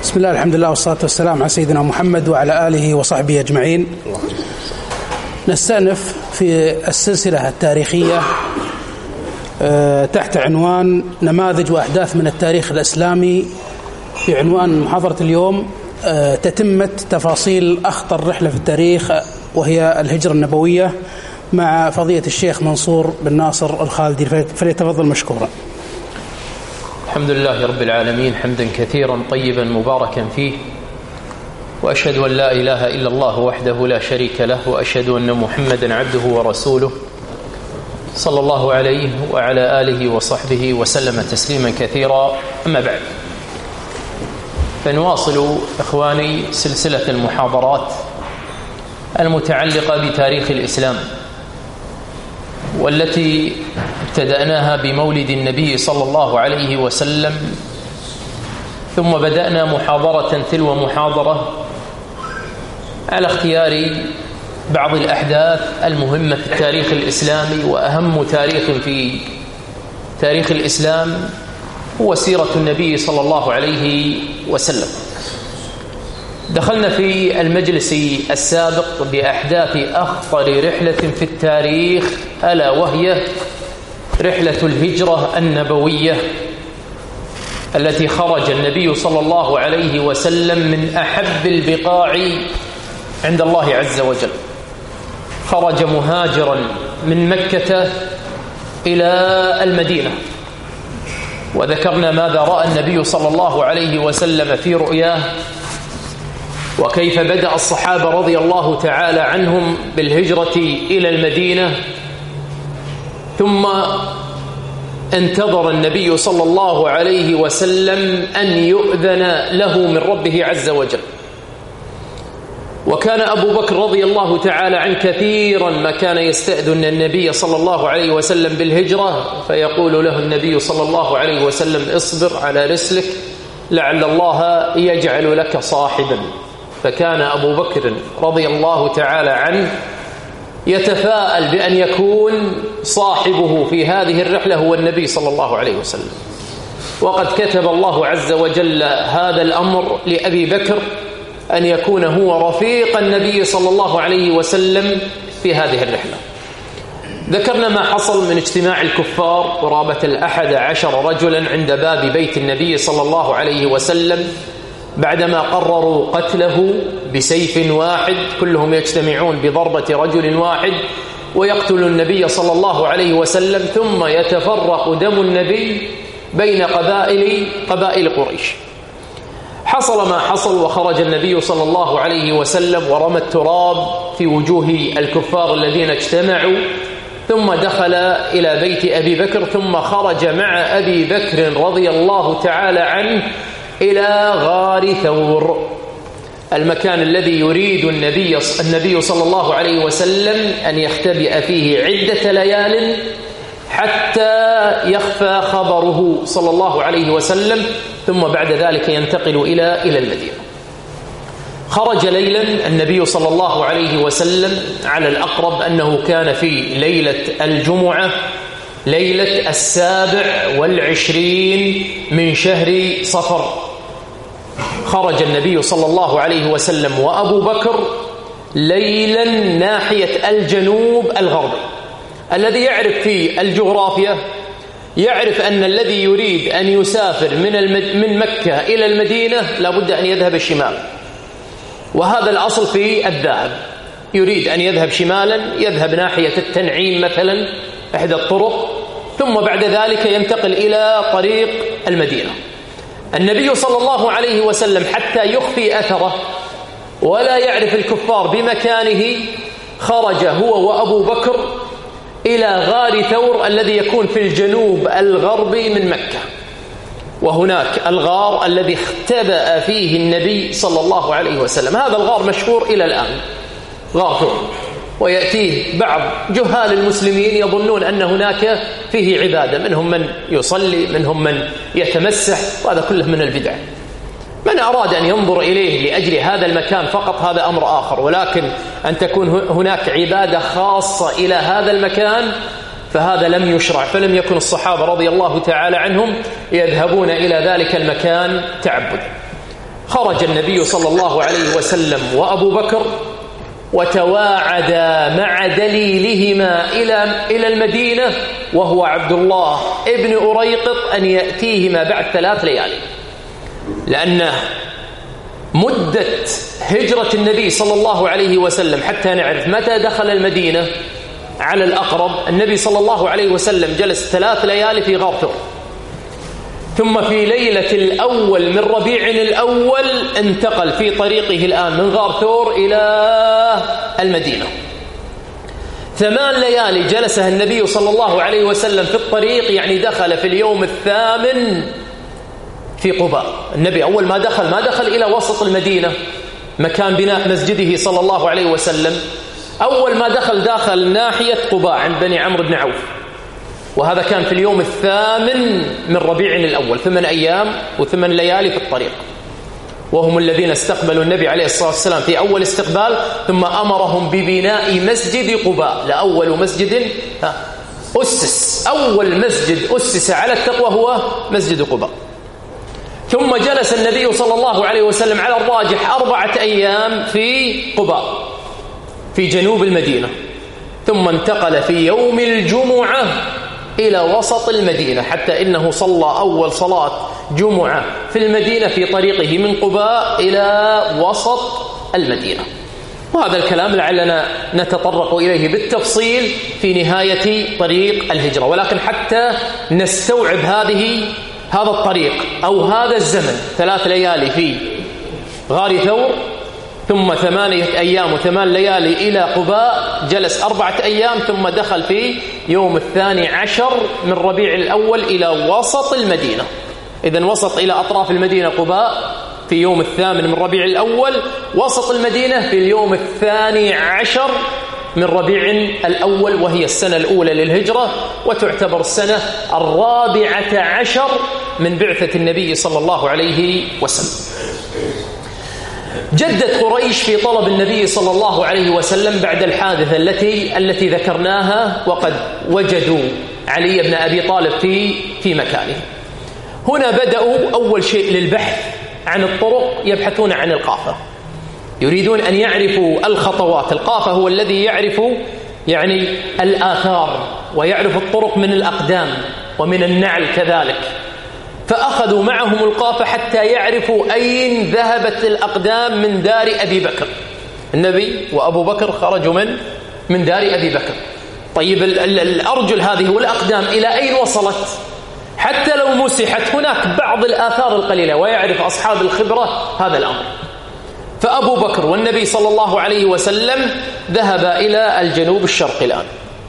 بسم الله الحمد لله والصلاة والسلام على سيدنا محمد وعلى آله وصحبه أجمعين. نستأنف في السلسلة التاريخية تحت عنوان نماذج وأحداث من التاريخ الإسلامي، في عنوان محاضرة اليوم تتمة تفاصيل أخطر رحلة في التاريخ وهي الهجرة النبوية، مع فضيلة الشيخ منصور بن ناصر الخالدي، فليتفضل مشكورا. الحمد لله رب العالمين، حمدا كثيرا طيبا مباركا فيه، وأشهد أن لا إله إلا الله وحده لا شريك له، وأشهد أن محمدا عبده ورسوله صلى الله عليه وعلى آله وصحبه وسلم تسليما كثيرا. أما بعد، فنواصل إخواني سلسلة المحاضرات المتعلقة بتاريخ الإسلام، والتي ابتدأناها بمولد النبي صلى الله عليه وسلم، ثم بدأنا محاضرة تلو محاضرة على اختيار بعض الأحداث المهمة في التاريخ الإسلامي. وأهم تاريخ في تاريخ الإسلام هو سيرة النبي صلى الله عليه وسلم. دخلنا في المجلس السابق بأحداث أخطر رحلة في التاريخ، ألا وهي رحلة الهجرة النبوية، التي خرج النبي صلى الله عليه وسلم من أحب البقاع عند الله عز وجل. خرج مهاجرا من مكة إلى المدينة، وذكرنا ماذا رأى النبي صلى الله عليه وسلم في رؤياه، وكيف بدأ الصحابة رضي الله تعالى عنهم بالهجرة إلى المدينة، ثم انتظر النبي صلى الله عليه وسلم أن يؤذن له من ربه عز وجل. وكان أبو بكر رضي الله تعالى عنه كثيرا ما كان يستأذن النبي صلى الله عليه وسلم بالهجرة، فيقول له النبي صلى الله عليه وسلم: اصبر على رسلك لعل الله يجعل لك صاحبا. فكان أبو بكر رضي الله تعالى عنه يتفاءل بأن يكون صاحبه في هذه الرحلة هو النبي صلى الله عليه وسلم، وقد كتب الله عز وجل هذا الأمر لأبي بكر أن يكون هو رفيق النبي صلى الله عليه وسلم في هذه الرحلة. ذكرنا ما حصل من اجتماع الكفار قرابة 11 رجلا عند باب بيت النبي صلى الله عليه وسلم، بعدما قرروا قتله بسيف واحد، كلهم يجتمعون بضربة رجل واحد ويقتل النبي صلى الله عليه وسلم، ثم يتفرق دم النبي بين قبائل قريش. حصل ما حصل، وخرج النبي صلى الله عليه وسلم ورمى التراب في وجوه الكفار الذين اجتمعوا، ثم دخل إلى بيت أبي بكر، ثم خرج مع أبي بكر رضي الله تعالى عنه إلى غار ثور، المكان الذي يريد النبي صلى الله عليه وسلم أن يختبئ فيه عدة ليال حتى يخفى خبره صلى الله عليه وسلم، ثم بعد ذلك ينتقل إلى المدينة. خرج ليلا النبي صلى الله عليه وسلم، على الأقرب أنه كان في ليلة الجمعة، ليلة 27 من شهر صفر. خرج النبي صلى الله عليه وسلم وأبو بكر ليلا ناحية الجنوب الغربي. الذي يعرف في الجغرافيا يعرف أن الذي يريد أن يسافر من مكة إلى المدينة لابد أن يذهب الشمال، وهذا الأصل في الذهب. يريد أن يذهب شمالا، يذهب ناحية التنعيم مثلا، إحدى الطرق، ثم بعد ذلك ينتقل إلى طريق المدينة. النبي صلى الله عليه وسلم حتى يخفي أثره ولا يعرف الكفار بمكانه، خرج هو وأبو بكر إلى غار ثور الذي يكون في الجنوب الغربي من مكة، وهناك الغار الذي اختبأ فيه النبي صلى الله عليه وسلم. هذا الغار مشهور إلى الآن، غار ثور، ويأتيه بعض جهال المسلمين يظنون أن هناك فيه عبادة، منهم من يصلي، منهم من يتمسح، وهذا كله من البدع. من أراد أن ينظر إليه لأجل هذا المكان فقط هذا أمر آخر، ولكن أن تكون هناك عبادة خاصة إلى هذا المكان فهذا لم يشرع، فلم يكن الصحابة رضي الله تعالى عنهم يذهبون إلى ذلك المكان تعبد. خرج النبي صلى الله عليه وسلم وأبو بكر وتواعدا مع دليلهما إلى المدينة، وهو عبد الله ابن أريقط، أن يأتيهما بعد 3 ليالي، لأن مدة هجرة النبي صلى الله عليه وسلم حتى نعرف متى دخل المدينة على الأقرب. النبي صلى الله عليه وسلم جلس 3 ليالي في غار ثور، ثم في ليلة الأول من ربيع الأول انتقل في طريقه الآن من غار ثور إلى المدينة. 8 ليالي جلسها النبي صلى الله عليه وسلم في الطريق، يعني دخل في اليوم 8 في قباء. النبي أول ما دخل إلى وسط المدينة مكان بناء مسجده صلى الله عليه وسلم. أول ما دخل ناحية قباء عند بني عمرو بن عوف، وهذا كان في اليوم 8 من ربيع الأول. 8 أيام و8 ليالي في الطريق، وهم الذين استقبلوا النبي عليه الصلاة والسلام في أول استقبال، ثم أمرهم ببناء مسجد قباء، لأول مسجد أسس، أول مسجد أسس على التقوى هو مسجد قباء. ثم جلس النبي صلى الله عليه وسلم على الراجح 4 أيام في قباء في جنوب المدينة، ثم انتقل في يوم الجمعة إلى وسط المدينة، حتى إنه صلى أول صلاة جمعة في المدينة في طريقه من قباء إلى وسط المدينة. وهذا الكلام لعلنا نتطرق إليه بالتفصيل في نهاية طريق الهجرة، ولكن حتى نستوعب هذا الطريق أو هذا الزمن، 3 ليالي في غار ثور، ثم 8 أيام و8 ليالي إلى قباء، جلس 4 أيام، ثم دخل في يوم 12 من ربيع الأول إلى وسط المدينة. إذن وسط إلى أطراف المدينة قباء في يوم 8 من ربيع الأول، وسط المدينة في اليوم 12 من ربيع الأول، وهي السنة الأولى للهجرة، وتعتبر السنة 14 من بعثة النبي صلى الله عليه وسلم. جدت قريش في طلب النبي صلى الله عليه وسلم بعد الحادثة التي ذكرناها، وقد وجدوا علي بن أبي طالب في مكانه. هنا بدأوا أول شيء للبحث عن الطرق، يبحثون عن القافة، يريدون أن يعرفوا الخطوات. القافة هو الذي يعرف يعني الآثار ويعرف الطرق من الأقدام ومن النعل كذلك، فأخذوا معهم القافة حتى يعرفوا أين ذهبت الأقدام من دار أبي بكر. النبي وأبو بكر خرجوا من دار أبي بكر. طيب الأرجل هذه والأقدام إلى أين وصلت؟ حتى لو مسحت هناك بعض الآثار القليلة، ويعرف أصحاب الخبرة هذا الأمر. فأبو بكر والنبي صلى الله عليه وسلم ذهب إلى الجنوب الشرقي. الآن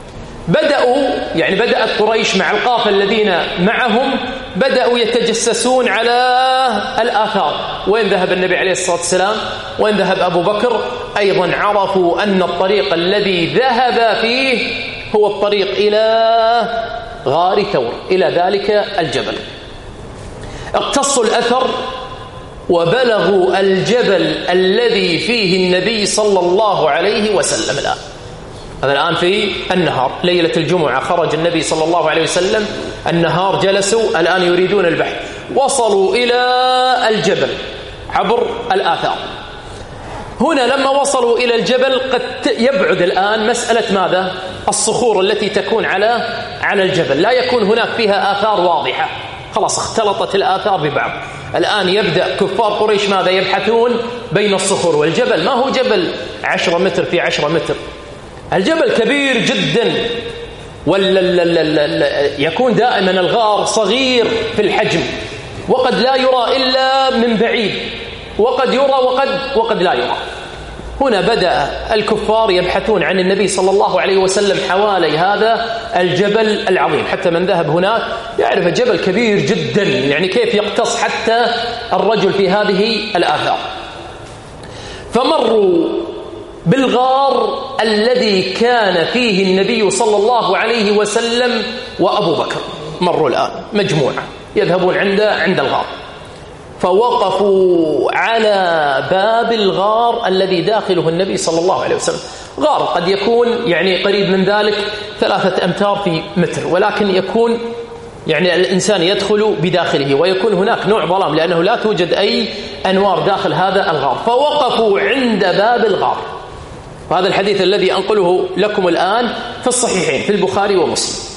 بدأت قريش مع القافة الذين معهم، بدأوا يتجسسون على الآثار، وين ذهب النبي عليه الصلاة والسلام، وين ذهب أبو بكر. أيضا عرفوا أن الطريق الذي ذهب فيه هو الطريق إلى غار ثور، إلى ذلك الجبل. اقتصوا الأثر وبلغوا الجبل الذي فيه النبي صلى الله عليه وسلم. هذا الآن في النهار، ليلة الجمعة خرج النبي صلى الله عليه وسلم، النهار جلسوا، الآن يريدون البحث. وصلوا إلى الجبل عبر الآثار. هنا لما وصلوا إلى الجبل قد يبعد الآن مسألة ماذا؟ الصخور التي تكون على الجبل، لا يكون هناك فيها آثار واضحة، خلاص اختلطت الآثار ببعض. الآن يبدأ كفار قريش ماذا؟ يبحثون بين الصخور. والجبل ما هو جبل 10 متر في 10 متر، الجبل كبير جدا، يكون دائما الغار صغير في الحجم، وقد لا يرى إلا من بعيد، وقد يرى وقد لا يرى. هنا بدأ الكفار يبحثون عن النبي صلى الله عليه وسلم حوالي هذا الجبل العظيم، حتى من ذهب هناك يعرف الجبل كبير جدا، يعني كيف يقتص حتى الرجل في هذه الآثار. فمروا بالغار الذي كان فيه النبي صلى الله عليه وسلم وأبو بكر، مروا الآن مجموعة يذهبون عند الغار، فوقفوا على باب الغار الذي داخله النبي صلى الله عليه وسلم. غار قد يكون يعني قريب من ذلك 3 أمتار في متر، ولكن يكون يعني الإنسان يدخل بداخله، ويكون هناك نوع ظلام لأنه لا توجد أي أنوار داخل هذا الغار، فوقفوا عند باب الغار. وهذا الحديث الذي أنقله لكم الآن في الصحيحين في البخاري ومسلم.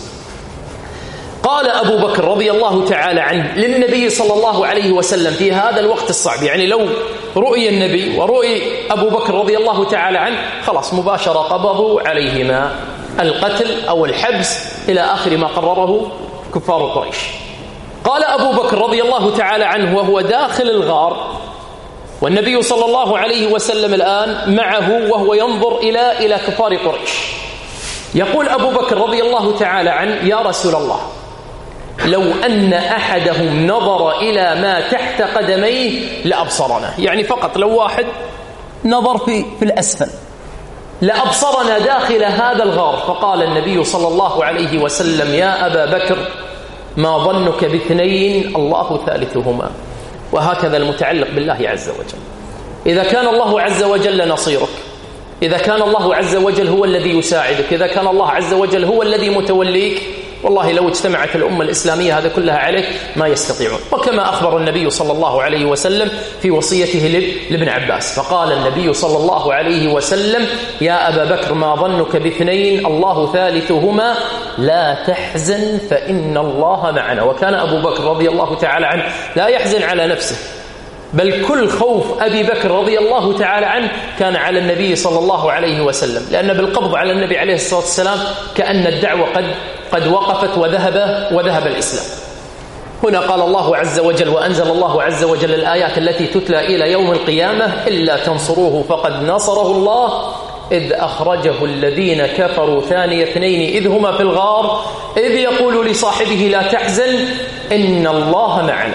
قال أبو بكر رضي الله تعالى عنه للنبي صلى الله عليه وسلم في هذا الوقت الصعب، يعني لو رؤي النبي ورؤي أبو بكر رضي الله تعالى عنه خلاص مباشرة قبضوا عليهما القتل أو الحبس إلى آخر ما قرره كفار قريش. قال أبو بكر رضي الله تعالى عنه وهو داخل الغار والنبي صلى الله عليه وسلم الآن معه وهو ينظر إلى كفار قريش، يقول أبو بكر رضي الله تعالى عنه: يا رسول الله، لو أن أحدهم نظر إلى ما تحت قدميه لأبصرنا. يعني فقط لو واحد نظر في الأسفل لأبصرنا داخل هذا الغار. فقال النبي صلى الله عليه وسلم: يا أبا بكر، ما ظنك باثنين الله ثالثهما. وهكذا المتعلق بالله عز وجل. إذا كان الله عز وجل نصيرك، إذا كان الله عز وجل هو الذي يساعدك، إذا كان الله عز وجل هو الذي متوليك، والله لو اجتمعت الأمة الإسلامية هذا كلها عليك ما يستطيعون. وكما أخبر النبي صلى الله عليه وسلم في وصيته لابن عباس، فقال النبي صلى الله عليه وسلم: يا أبا بكر، ما ظنك باثنين الله ثالثهما، لا تحزن فإن الله معنا. وكان أبو بكر رضي الله تعالى عنه لا يحزن على نفسه، بل كل خوف أبي بكر رضي الله تعالى عنه كان على النبي صلى الله عليه وسلم، لأن بالقبض على النبي عليه الصلاة والسلام كأن الدعوة قد وقفت وذهب الإسلام. هنا قال الله عز وجل: وأنزل الله عز وجل الآيات التي تتلى إلى يوم القيامة: إلا تنصروه فقد نصره الله إذ أخرجه الذين كفروا ثاني اثنين إذ هما في الغار إذ يقول لصاحبه لا تحزن إن الله معنا.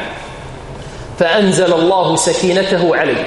فأنزل الله سكينته عليه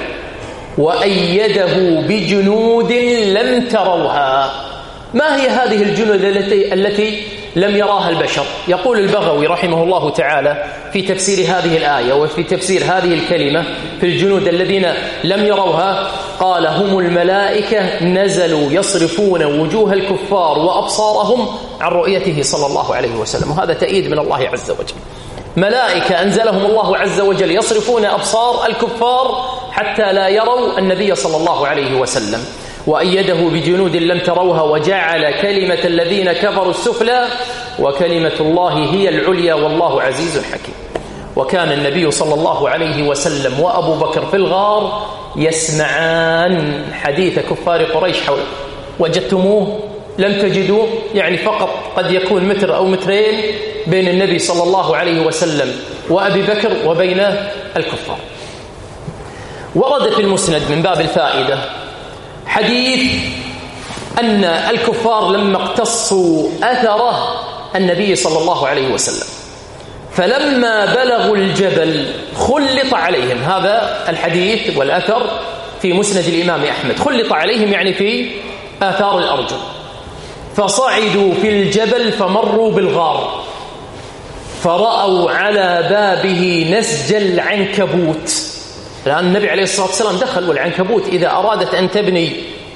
وأيده بجنود لم تروها. ما هي هذه الجنود التي لم يراها البشر؟ يقول البغوي رحمه الله تعالى في تفسير هذه الآية وفي تفسير هذه الكلمة في الجنود الذين لم يروها، قال: هم الملائكة نزلوا يصرفون وجوه الكفار وأبصارهم عن رؤيته صلى الله عليه وسلم. وهذا تأييد من الله عز وجل. ملائكة أنزلهم الله عز وجل يصرفون أبصار الكفار حتى لا يروا النبي صلى الله عليه وسلم. وأيده بجنود لم تروها وجعل كلمة الذين كفروا السفلى وكلمة الله هي العليا والله عزيز حكيم. وكان النبي صلى الله عليه وسلم وأبو بكر في الغار يسمعان حديث كفار قريش حوله. وجدتموه لم تجدوه، يعني فقط قد يكون متر أو مترين بين النبي صلى الله عليه وسلم وأبي بكر وبين الكفار. ورد في المسند من باب الفائدة حديث أن الكفار لما اقتصوا أثره النبي صلى الله عليه وسلم فلما بلغوا الجبل خلط عليهم. هذا الحديث والأثر في مسند الإمام أحمد. خلط عليهم يعني في آثار الأرجل. فصعدوا في الجبل فمروا بالغار فرأوا على بابه نسج العنكبوت. لأن النبي عليه الصلاة والسلام دخل، والعنكبوت إذا أرادت أن تبني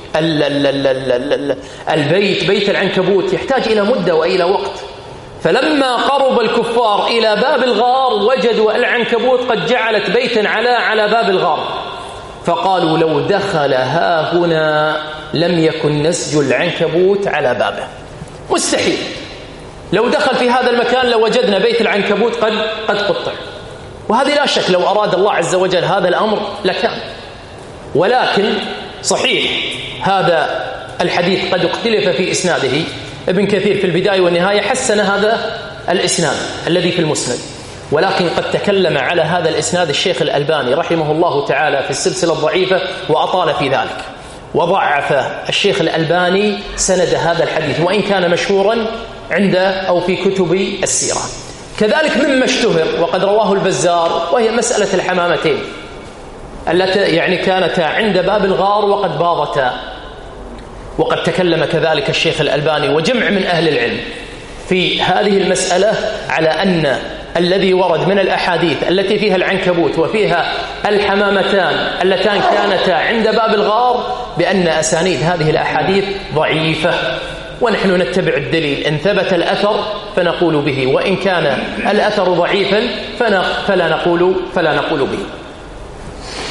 بيت العنكبوت يحتاج إلى مدة وإلى وقت. فلما قرب الكفار إلى باب الغار وجدوا العنكبوت قد جعلت بيتا على باب الغار، فقالوا: لو دخل ها هنا لم يكن نسج العنكبوت على بابه. مستحيل، لو دخل في هذا المكان لوجدنا بيت العنكبوت قد قطع. وهذه لا شك لو أراد الله عز وجل هذا الأمر لكان. ولكن صحيح هذا الحديث قد اختلف في إسناده. ابن كثير في البداية والنهاية حسن هذا الإسناد الذي في المسند، ولكن قد تكلم على هذا الإسناد الشيخ الألباني رحمه الله تعالى في السلسلة الضعيفة وأطال في ذلك، وضعف الشيخ الألباني سند هذا الحديث وإن كان مشهورا عنده أو في كتب السيرة. كذلك مما اشتهر وقد رواه البزار وهي مسألة الحمامتين التي يعني كانتا عند باب الغار وقد باضتا. وقد تكلم كذلك الشيخ الألباني وجمع من أهل العلم في هذه المسألة على أن الذي ورد من الأحاديث التي فيها العنكبوت وفيها الحمامتان اللتان كانتا عند باب الغار بأن أسانيد هذه الأحاديث ضعيفة، ونحن نتبع الدليل. إن ثبت الأثر فنقول به، وإن كان الأثر ضعيفا فلا نقول به.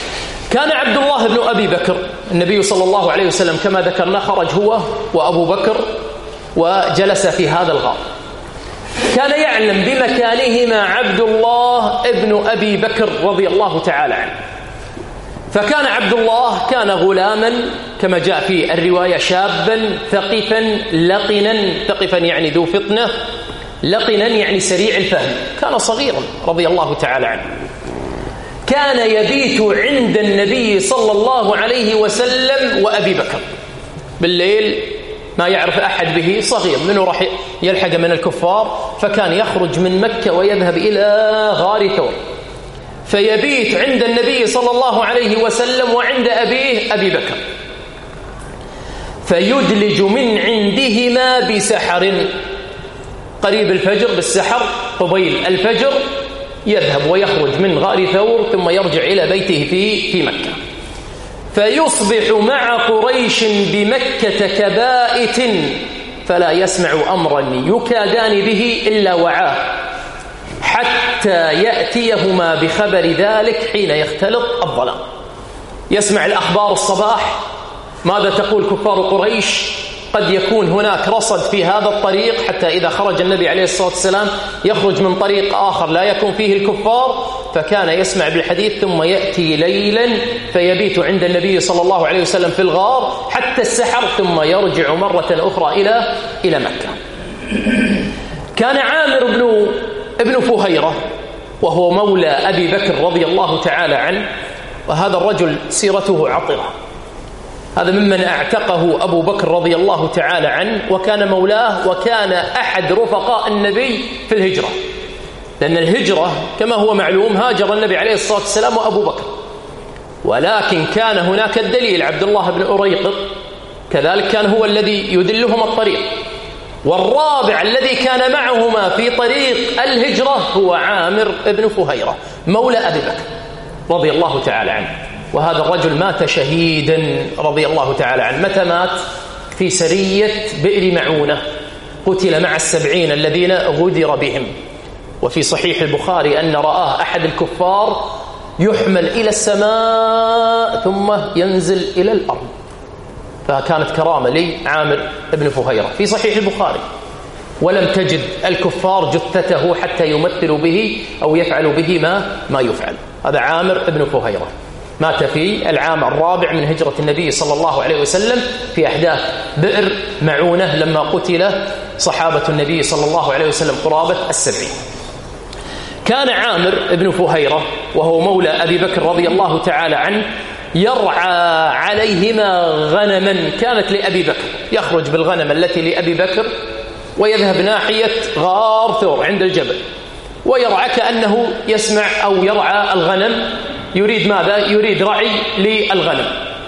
كان عبد الله بن أبي بكر، النبي صلى الله عليه وسلم كما ذكرنا خرج هو وأبو بكر وجلس في هذا الغار. كان يعلم بمكانهما عبد الله بن أبي بكر رضي الله تعالى عنه. فكان عبد الله كان غلاما كما جاء في الرواية، شابا ثقفا لقنا، ثقفا يعني ذو فطنة، لقنا يعني سريع الفهم، كان صغيرا رضي الله تعالى عنه. كان يبيت عند النبي صلى الله عليه وسلم وأبي بكر بالليل، ما يعرف أحد به، صغير منه راح يلحق من الكفار، فكان يخرج من مكة ويذهب إلى غار ثور فيبيت عند النبي صلى الله عليه وسلم وعند أبيه أبي بكر، فيدلج من عندهما بسحر، قريب الفجر بالسحر قبيل الفجر يذهب ويخرج من غار ثور ثم يرجع إلى بيته في مكة. فيصبح مع قريش بمكة كبائت، فلا يسمع أمرا يكادان به إلا وعاه، حتى يأتيهما بخبر ذلك حين يختلط الظلام. يسمع الأخبار الصباح، ماذا تقول كفار قريش؟ قد يكون هناك رصد في هذا الطريق، حتى إذا خرج النبي عليه الصلاة والسلام يخرج من طريق آخر لا يكون فيه الكفار، فكان يسمع بالحديث ثم يأتي ليلا فيبيت عند النبي صلى الله عليه وسلم في الغار حتى السحر ثم يرجع مرة أخرى إلى مكة. كان عامر ابن فهيرة وهو مولى أبي بكر رضي الله تعالى عنه، وهذا الرجل سيرته عطرة، هذا ممن اعتقه أبو بكر رضي الله تعالى عنه وكان مولاه، وكان أحد رفقاء النبي في الهجرة، لأن الهجرة كما هو معلوم هاجر النبي عليه الصلاة والسلام وأبو بكر، ولكن كان هناك الدليل عبد الله بن أريقط كذلك كان هو الذي يدلهم الطريق، والرابع الذي كان معهما في طريق الهجرة هو عامر بن فهيرة مولى أبي بكر رضي الله تعالى عنه. وهذا الرجل مات شهيدا رضي الله تعالى عنه. متى مات؟ في سرية بئر معونة، قتل مع 70 الذين غدر بهم. وفي صحيح البخاري أن رآه أحد الكفار يحمل إلى السماء ثم ينزل إلى الأرض، فكانت كرامة لعامر بن فهيرة في صحيح البخاري. ولم تجد الكفار جثته حتى يمثلوا به أو يفعلوا به ما يفعل. هذا عامر بن فهيرة مات في العام الرابع من هجرة النبي صلى الله عليه وسلم في أحداث بئر معونة لما قتل صحابة النبي صلى الله عليه وسلم قرابة 70. كان عامر بن فهيرة وهو مولى أبي بكر رضي الله تعالى عنه يرعى عليهما غنما كانت لأبي بكر، يخرج بالغنم التي لأبي بكر ويذهب ناحية غار ثور عند الجبل ويرعى كأنه يسمع أو يرعى الغنم، يريد ماذا؟ يريد رعي للغنم،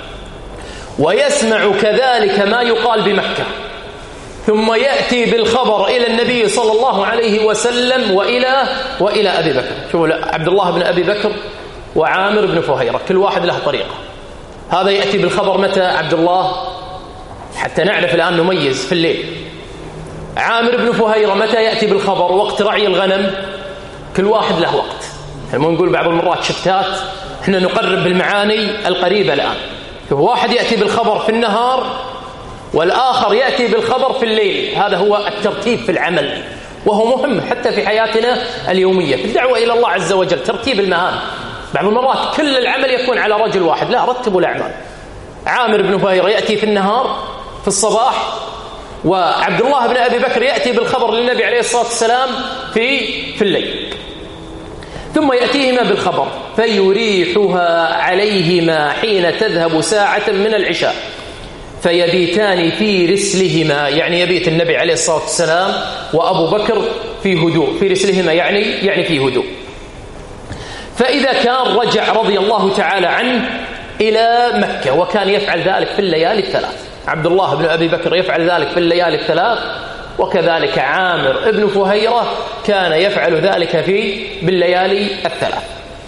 ويسمع كذلك ما يقال بمكة، ثم يأتي بالخبر إلى النبي صلى الله عليه وسلم وإلى أبي بكر. شوفوا عبد الله بن أبي بكر وعامر بن فهيرة كل واحد له طريقة. هذا يأتي بالخبر متى؟ عبد الله حتى نعرف الآن نميز في الليل. عامر بن فهيرة متى يأتي بالخبر؟ وقت رعي الغنم. كل واحد له وقت، يعني نقول بعض المرات شفتات، احنا نقرب بالمعاني القريبة الآن. واحد يأتي بالخبر في النهار والآخر يأتي بالخبر في الليل. هذا هو الترتيب في العمل، وهو مهم حتى في حياتنا اليومية في الدعوة إلى الله عز وجل، ترتيب المهام. بعض المرات كل العمل يكون على رجل واحد، لا، رتبوا الأعمال. عامر بن فهيرة يأتي في النهار في الصباح، وعبد الله بن أبي بكر يأتي بالخبر للنبي عليه الصلاة والسلام في الليل، ثم يأتيهما بالخبر فيريحها عليهما حين تذهب ساعة من العشاء، فيبيتان في رسلهما، يعني يبيت النبي عليه الصلاة والسلام وأبو بكر في هدوء، في رسلهما يعني في هدوء. فإذا كان رجع رضي الله تعالى عنه إلى مكة، وكان يفعل ذلك في الليالي الثلاث. عبد الله بن أبي بكر يفعل ذلك في الليالي الثلاث، وكذلك عامر بن فهيرة كان يفعل ذلك بالليالي الثلاث.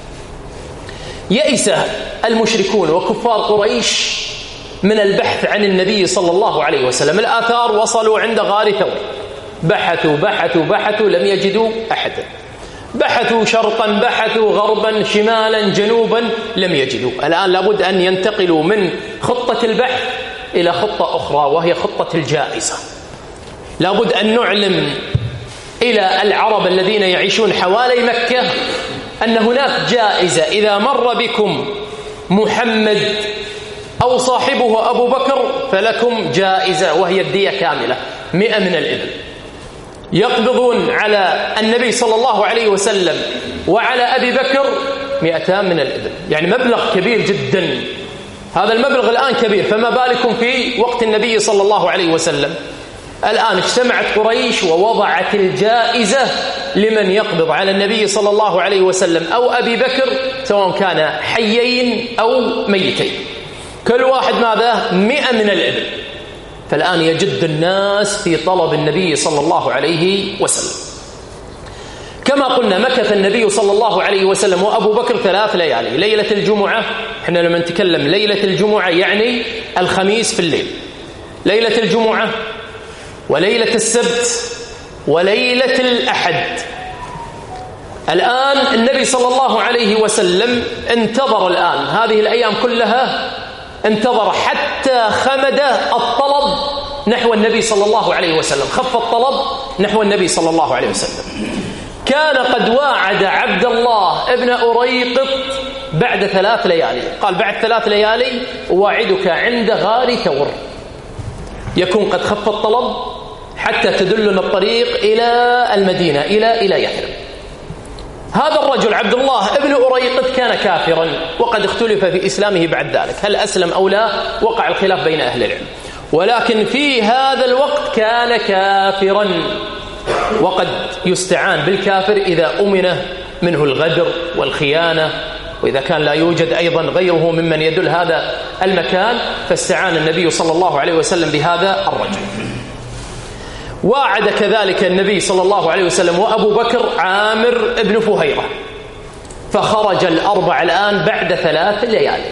يئس المشركون وكفار قريش من البحث عن النبي صلى الله عليه وسلم. الآثار وصلوا عند غار ثور، بحثوا لم يجدوا أحدا، بحثوا شرقا، بحثوا غربا، شمالا، جنوبا، لم يجدوا. الآن لابد أن ينتقلوا من خطة البحث إلى خطة أخرى، وهي خطة الجائزة. لابد أن نعلم إلى العرب الذين يعيشون حوالي مكة أن هناك جائزة، إذا مر بكم محمد أو صاحبه أبو بكر فلكم جائزة، وهي الدية كاملة 100 من الإبل. يقبضون على النبي صلى الله عليه وسلم وعلى أبي بكر 200 من الإبل، يعني مبلغ كبير جدا. هذا المبلغ الآن كبير، فما بالكم في وقت النبي صلى الله عليه وسلم. الآن اجتمعت قريش ووضعت الجائزة لمن يقبض على النبي صلى الله عليه وسلم أو أبي بكر، سواء كان حيين أو ميتين، كل واحد ماذا؟ 100 من الإبل. فالآن يجد الناس في طلب النبي صلى الله عليه وسلم. كما قلنا مكث النبي صلى الله عليه وسلم وأبو بكر 3 ليالي. ليلة الجمعة، احنا لما نتكلم ليلة الجمعة يعني الخميس في الليل، ليلة الجمعة وليلة السبت وليلة الأحد. الآن النبي صلى الله عليه وسلم انتظر الآن هذه الأيام كلها، انتظر حتى خمد الطلب نحو النبي صلى الله عليه وسلم، خف الطلب نحو النبي صلى الله عليه وسلم. كان قد واعد عبد الله ابن أريقط بعد 3 ليالي، قال بعد 3 ليالي أواعدك عند غار ثور، يكون قد خف الطلب حتى تدلنا الطريق إلى المدينة، إلى يثرب. هذا الرجل عبد الله ابن أريقط كان كافرا، وقد اختلف في إسلامه بعد ذلك، هل أسلم أو لا، وقع الخلاف بين أهل العلم، ولكن في هذا الوقت كان كافرا. وقد يستعان بالكافر إذا أمن منه الغدر والخيانة، وإذا كان لا يوجد أيضا غيره ممن يدل هذا المكان، فاستعان النبي صلى الله عليه وسلم بهذا الرجل. واعد كذلك النبي صلى الله عليه وسلم وأبو بكر عامر ابن فهيرة، فخرج الأربع الآن بعد 3 ليالي.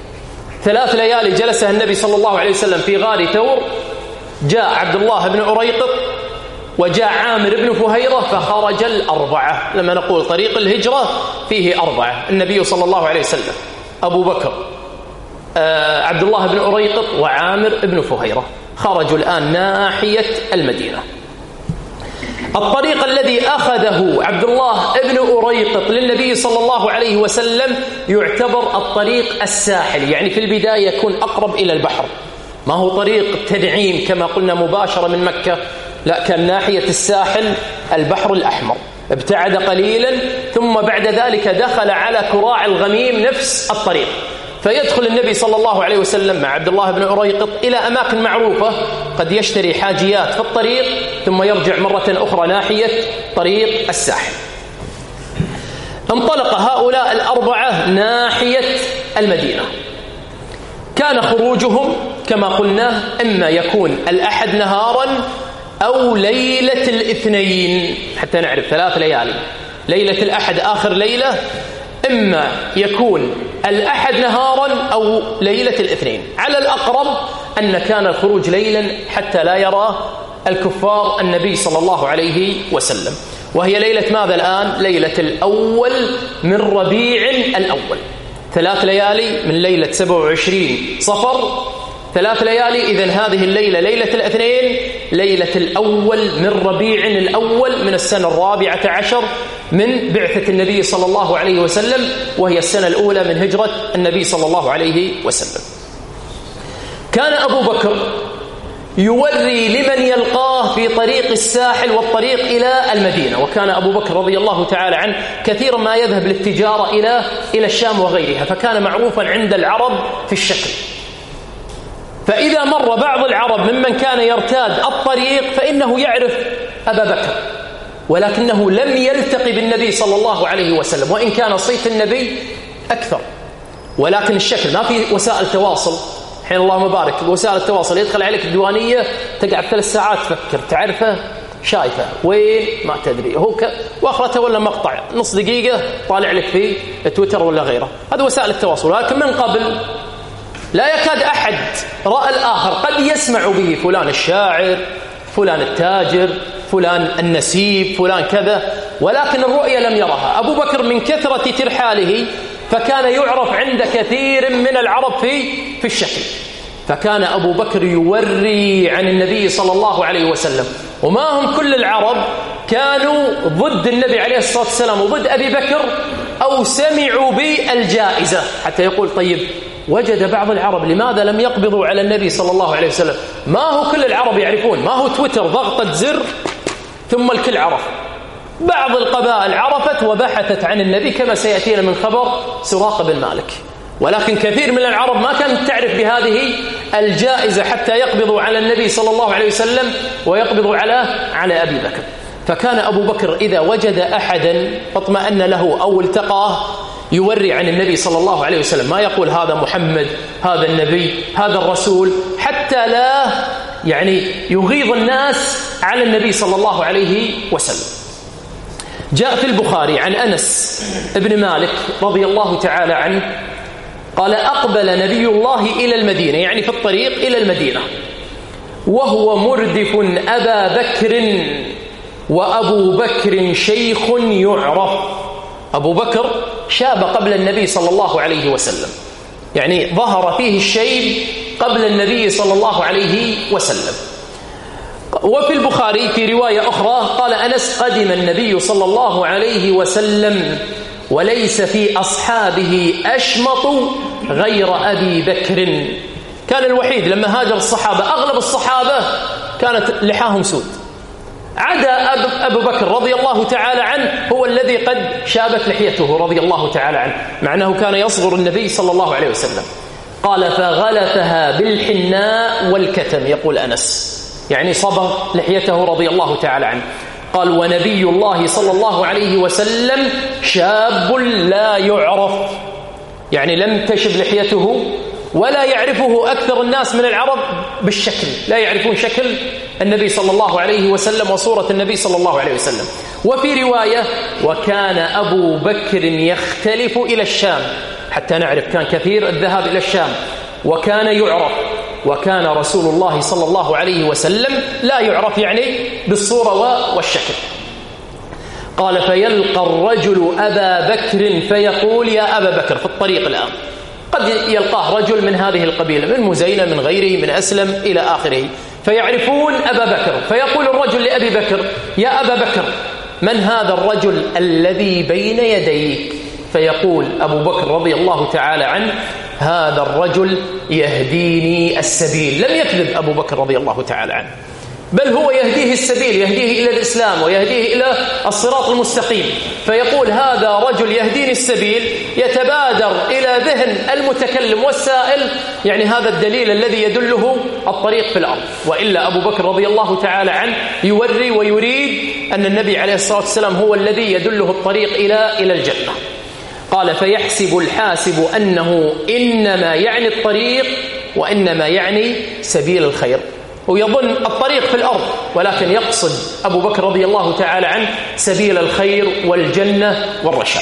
3 ليالي جلسها النبي صلى الله عليه وسلم في غار ثور، جاء عبد الله بن أريقط وجاء عامر بن فهيرة، فخرج الأربعة. لما نقول طريق الهجرة فيه 4، النبي صلى الله عليه وسلم، أبو بكر، عبد الله بن أريقط، وعامر بن فهيرة، خرجوا الآن ناحية المدينة. الطريق الذي أخذه عبد الله بن أريقط للنبي صلى الله عليه وسلم يعتبر الطريق الساحلي، يعني في البداية يكون أقرب إلى البحر، ما هو طريق تنعيم كما قلنا مباشرة من مكة، لا، كان ناحية الساحل البحر الأحمر، ابتعد قليلا ثم بعد ذلك دخل على كراع الغميم نفس الطريق، فيدخل النبي صلى الله عليه وسلم مع عبد الله بن أريقط إلى أماكن معروفة، قد يشتري حاجيات في الطريق ثم يرجع مرة أخرى ناحية طريق الساحل. انطلق هؤلاء الأربعة ناحية المدينة. كان خروجهم كما قلنا إما يكون الأحد نهارا أو ليلة الاثنين، حتى نعرف 3 ليالي، ليلة الأحد آخر ليلة، إما يكون الأحد نهارا أو ليلة الاثنين. على الأقرب أن كان الخروج ليلا حتى لا يرى الكفار النبي صلى الله عليه وسلم، وهي ليلة ماذا الآن؟ ليلة الأول من ربيع الأول. 3 ليالي من ليلة 27 صفر، 3 ليالي، إذن هذه الليلة ليلة الاثنين، ليلة الأول من ربيع الأول من السنة 14 من بعثة النبي صلى الله عليه وسلم، وهي السنة الأولى من هجرة النبي صلى الله عليه وسلم. كان أبو بكر يوري لمن يلقاه في طريق الساحل والطريق إلى المدينة، وكان أبو بكر رضي الله تعالى عنه كثيرا ما يذهب للتجارة إلى الشام وغيرها، فكان معروفا عند العرب في الشكل. فإذا مر بعض العرب ممن كان يرتاد الطريق فإنه يعرف أبا بكر، ولكنه لم يلتقي بالنبي صلى الله عليه وسلم، وإن كان صيت النبي أكثر، ولكن الشكل ما في وسائل تواصل. حين اللهم بارك وسائل التواصل يدخل عليك الديوانية تقعد 3 ساعات تفكر، تعرفه شايفه وين ما تدري، هو وآخرته ولا مقطع نص دقيقة طالع لك في تويتر ولا غيره، هذا وسائل التواصل. لكن من قبل لا يكاد أحد رأى الآخر، قد يسمع به فلان الشاعر، فلان التاجر، فلان النسيب، فلان كذا، ولكن الرؤية لم يرها. أبو بكر من كثرة ترحاله فكان يعرف عند كثير من العرب في الشكل، فكان أبو بكر يوري عن النبي صلى الله عليه وسلم، وما هم كل العرب كانوا ضد النبي عليه الصلاة والسلام وضد أبي بكر أو سمعوا بالجائزة، حتى يقول طيب وجد بعض العرب لماذا لم يقبضوا على النبي صلى الله عليه وسلم؟ ما هو كل العرب يعرفون، ما هو تويتر ضغطة زر ثم الكل عرف. بعض القبائل عرفت وبحثت عن النبي كما سيأتينا من خبر سراقة بن مالك، ولكن كثير من العرب ما كانت تعرف بهذه الجائزة حتى يقبضوا على النبي صلى الله عليه وسلم ويقبضوا على أبي بكر. فكان أبو بكر إذا وجد أحدا فاطمأن له أو التقاه يوري عن النبي صلى الله عليه وسلم، ما يقول هذا محمد، هذا النبي، هذا الرسول، حتى لا يغيظ الناس على النبي صلى الله عليه وسلم. جاء في البخاري عن أنس بن مالك رضي الله تعالى عنه قال أقبل نبي الله إلى المدينة، يعني في الطريق إلى المدينة، وهو مردف أبا بكر، وأبو بكر شيخ يعرف. أبو بكر شاب قبل النبي صلى الله عليه وسلم، يعني ظهر فيه الشيب قبل النبي صلى الله عليه وسلم. وفي البخاري في رواية أخرى قال أنس قدم النبي صلى الله عليه وسلم وليس في أصحابه أشمط غير أبي بكر. كان الوحيد لما هاجر الصحابة، أغلب الصحابة كانت لحاهم سود، عدا أبو بكر رضي الله تعالى عنه هو الذي قد شابت لحيته رضي الله تعالى عنه، مع أنه كان يصغر النبي صلى الله عليه وسلم. قال فغلفها بالحناء والكتم، يقول أنس يعني صبغ لحيته رضي الله تعالى عنه. قال ونبي الله صلى الله عليه وسلم شاب لا يعرف، يعني لم تشب لحيته ولا يعرفه أكثر الناس من العرب بالشكل، لا يعرفون شكل النبي صلى الله عليه وسلم وصورة النبي صلى الله عليه وسلم. وفي رواية وكان أبو بكر يختلف إلى الشام، حتى نعرف كان كثير الذهاب إلى الشام، وكان يعرف، وكان رسول الله صلى الله عليه وسلم لا يعرف يعني بالصورة والشكل. قال فيلقى الرجل أبا بكر فيقول يا أبا بكر في الطريق الآن، قد يلقاه رجل من هذه القبيلة، من مزينة، من غيره، من أسلم إلى آخره، فيعرفون أبا بكر، فيقول الرجل لأبي بكر يا أبا بكر من هذا الرجل الذي بين يديك؟ فيقول أبو بكر رضي الله تعالى عنه هذا الرجل يهديني السبيل. لم يكذب أبو بكر رضي الله تعالى عنه، بل هو يهديه السبيل، يهديه إلى الإسلام ويهديه إلى الصراط المستقيم. فيقول هذا رجل يهديني السبيل، يتبادر إلى ذهن المتكلم والسائل يعني هذا الدليل الذي يدله الطريق في الأرض. وإلا أبو بكر رضي الله تعالى عنه يوري ويريد أن النبي عليه الصلاة والسلام هو الذي يدله الطريق إلى الجنة. قال فيحسب الحاسب أنه إنما يعني الطريق وإنما يعني سبيل الخير، ويظن الطريق في الأرض، ولكن يقصد أبو بكر رضي الله تعالى عنه سبيل الخير والجنة والرشاد.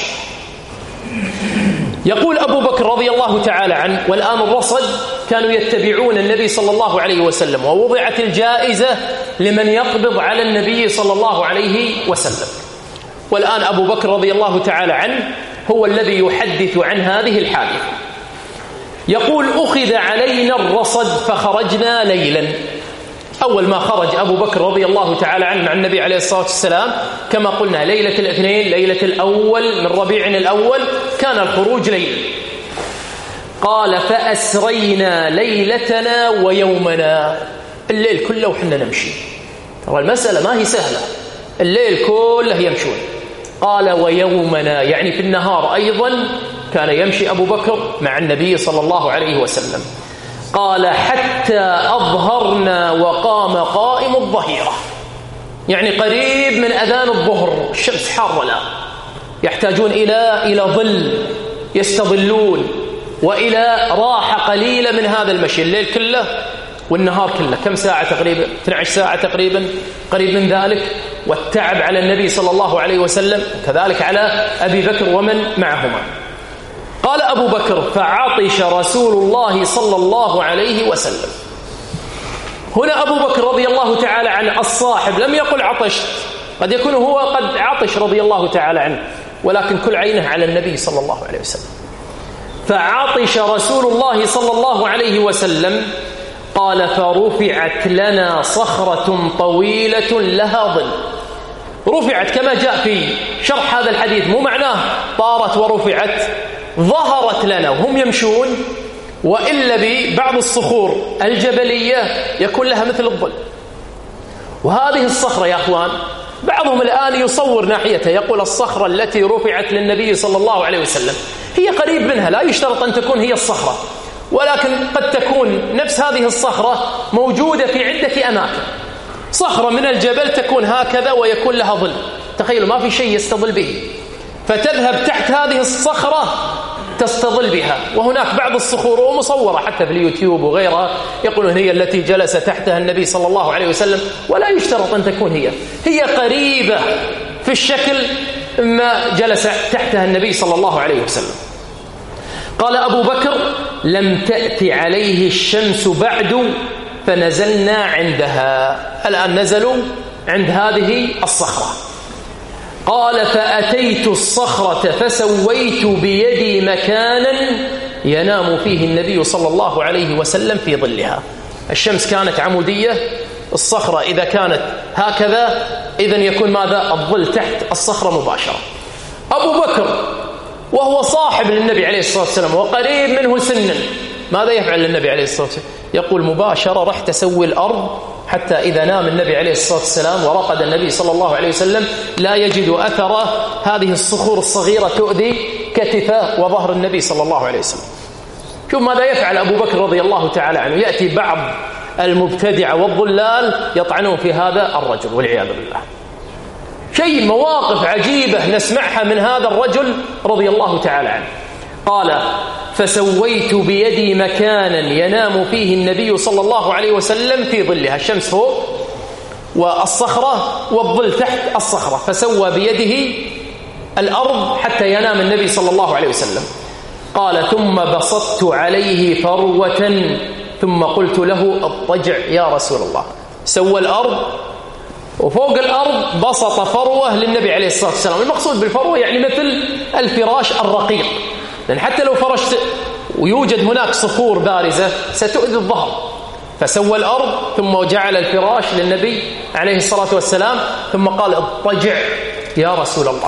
يقول أبو بكر رضي الله تعالى عنه والآن الرصد كانوا يتبعون النبي صلى الله عليه وسلم، ووضعت الجائزة لمن يقبض على النبي صلى الله عليه وسلم. والآن أبو بكر رضي الله تعالى عنه هو الذي يحدث عن هذه الحادثة. يقول أخذ علينا الرصد فخرجنا ليلا. أول ما خرج أبو بكر رضي الله تعالى عنه مع النبي عليه الصلاة والسلام كما قلنا ليلة الاثنين، ليلة الأول من ربيع الأول، كان الخروج ليلا. قال فأسرينا ليلتنا ويومنا، الليل كله وحنا نمشي، ترى المسألة ما هي سهلة، الليل كله يمشون. قال ويومنا يعني في النهار أيضا كان يمشي أبو بكر مع النبي صلى الله عليه وسلم. قال حتى أظهرنا وقام قائم الظهيرة، يعني قريب من أذان الظهر، الشمس حارة الآن، يحتاجون إلى ظل يستظلون وإلى راحة قليلة من هذا المشي، الليل كله والنهار كله كم ساعة تقريبا؟ 12 ساعة تقريبا، قريب من ذلك، والتعب على النبي صلى الله عليه وسلم كذلك على أبي بكر ومن معهما. قال أبو بكر فعطش رسول الله صلى الله عليه وسلم. هنا أبو بكر رضي الله تعالى عنه الصاحب لم يقل عطشت، قد يكون هو قد عطش رضي الله تعالى عنه، ولكن كل عينه على النبي صلى الله عليه وسلم. فعطش رسول الله صلى الله عليه وسلم، قال فرفعت لنا صخرة طويلة لها ظل. رفعت كما جاء في شرح هذا الحديث، مو معناه طارت ورفعت، ظهرت لنا وهم يمشون، وإلا ببعض الصخور الجبلية يكون لها مثل الظل. وهذه الصخرة يا أخوان بعضهم الآن يصور ناحيتها، يقول الصخرة التي رفعت للنبي صلى الله عليه وسلم هي قريب منها، لا يشترط أن تكون هي الصخرة، ولكن قد تكون نفس هذه الصخرة موجودة في عدة أماكن. صخرة من الجبل تكون هكذا ويكون لها ظل، تخيلوا ما في شيء يستظل به، فتذهب تحت هذه الصخرة تستظل بها. وهناك بعض الصخور ومصورة حتى في اليوتيوب وغيرها يقولون هي التي جلس تحتها النبي صلى الله عليه وسلم، ولا يشترط أن تكون هي قريبة في الشكل ما جلس تحتها النبي صلى الله عليه وسلم. قال أبو بكر لم تأتي عليه الشمس بعد فنزلنا عندها. الآن نزلوا عند هذه الصخرة. قال فأتيت الصخرة فسويت بيدي مكانا ينام فيه النبي صلى الله عليه وسلم في ظلها. الشمس كانت عمودية، الصخرة إذا كانت هكذا إذن يكون ماذا؟ الظل تحت الصخرة مباشرة. أبو بكر وهو صاحب للنبي عليه الصلاة والسلام وقريب منه سنا، ماذا يفعل للنبي عليه الصلاة والسلام؟ يقول مباشرة رح تسوي الأرض حتى إذا نام النبي عليه الصلاة والسلام ورقد النبي صلى الله عليه وسلم لا يجد أثر هذه الصخور الصغيرة تؤذي كتفه وظهر النبي صلى الله عليه وسلم. شوف ماذا يفعل أبو بكر رضي الله تعالى عنه. يأتي بعض المبتدعة والضلال يطعنون في هذا الرجل والعياذ بالله. شيء مواقف عجيبة نسمعها من هذا الرجل رضي الله تعالى عنه. قال فسويت بيدي مكانا ينام فيه النبي صلى الله عليه وسلم في ظلها، الشمس فوق والصخرة والظل تحت الصخرة، فسوى بيده الأرض حتى ينام النبي صلى الله عليه وسلم. قال ثم بسطت عليه فروة ثم قلت له اضطجع يا رسول الله. سوى الأرض وفوق الأرض بسط فروة للنبي عليه الصلاة والسلام. المقصود بالفروة يعني مثل الفراش الرقيق، لأن حتى لو فرشت ويوجد هناك صخور بارزة ستؤذي الظهر، فسوى الأرض ثم جعل الفراش للنبي عليه الصلاة والسلام ثم قال اضطجع يا رسول الله.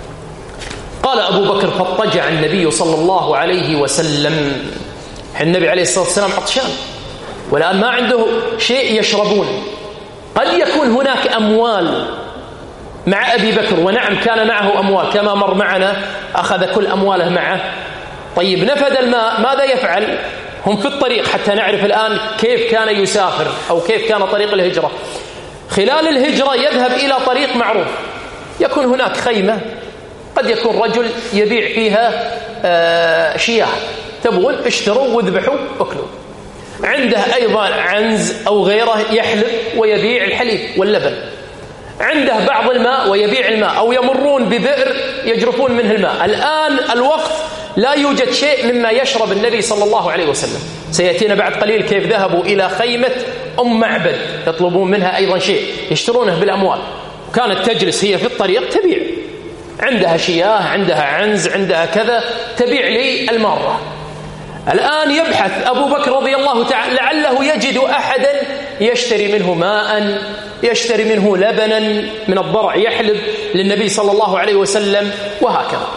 قال أبو بكر فاضطجع النبي صلى الله عليه وسلم. النبي عليه الصلاة والسلام عطشان والآن ما عنده شيء يشربون. قد يكون هناك أموال مع أبي بكر، ونعم كان معه أموال كما مر معنا، أخذ كل أمواله معه. طيب نفد الماء ماذا يفعل؟ هم في الطريق حتى نعرف الآن كيف كان يسافر أو كيف كان طريق الهجرة. خلال الهجرة يذهب إلى طريق معروف، يكون هناك خيمة، قد يكون رجل يبيع فيها شياه، تبغون اشتروا واذبحوا اكلوا. عنده أيضا عنز أو غيره يحلب ويبيع الحليب واللبن. عنده بعض الماء ويبيع الماء، أو يمرون ببئر يجرفون منه الماء. الآن الوقت لا يوجد شيء مما يشرب النبي صلى الله عليه وسلم. سيأتينا بعد قليل كيف ذهبوا إلى خيمة معبد يطلبون منها أيضا شيء يشترونه بالأموال، وكانت تجلس هي في الطريق تبيع، عندها شياه، عندها عنز، عندها كذا، تبيع لي المارة. الآن يبحث أبو بكر رضي الله تعالى لعله يجد أحدا يشتري منه ماء، يشتري منه لبنا من الضرع يحلب للنبي صلى الله عليه وسلم، وهكذا.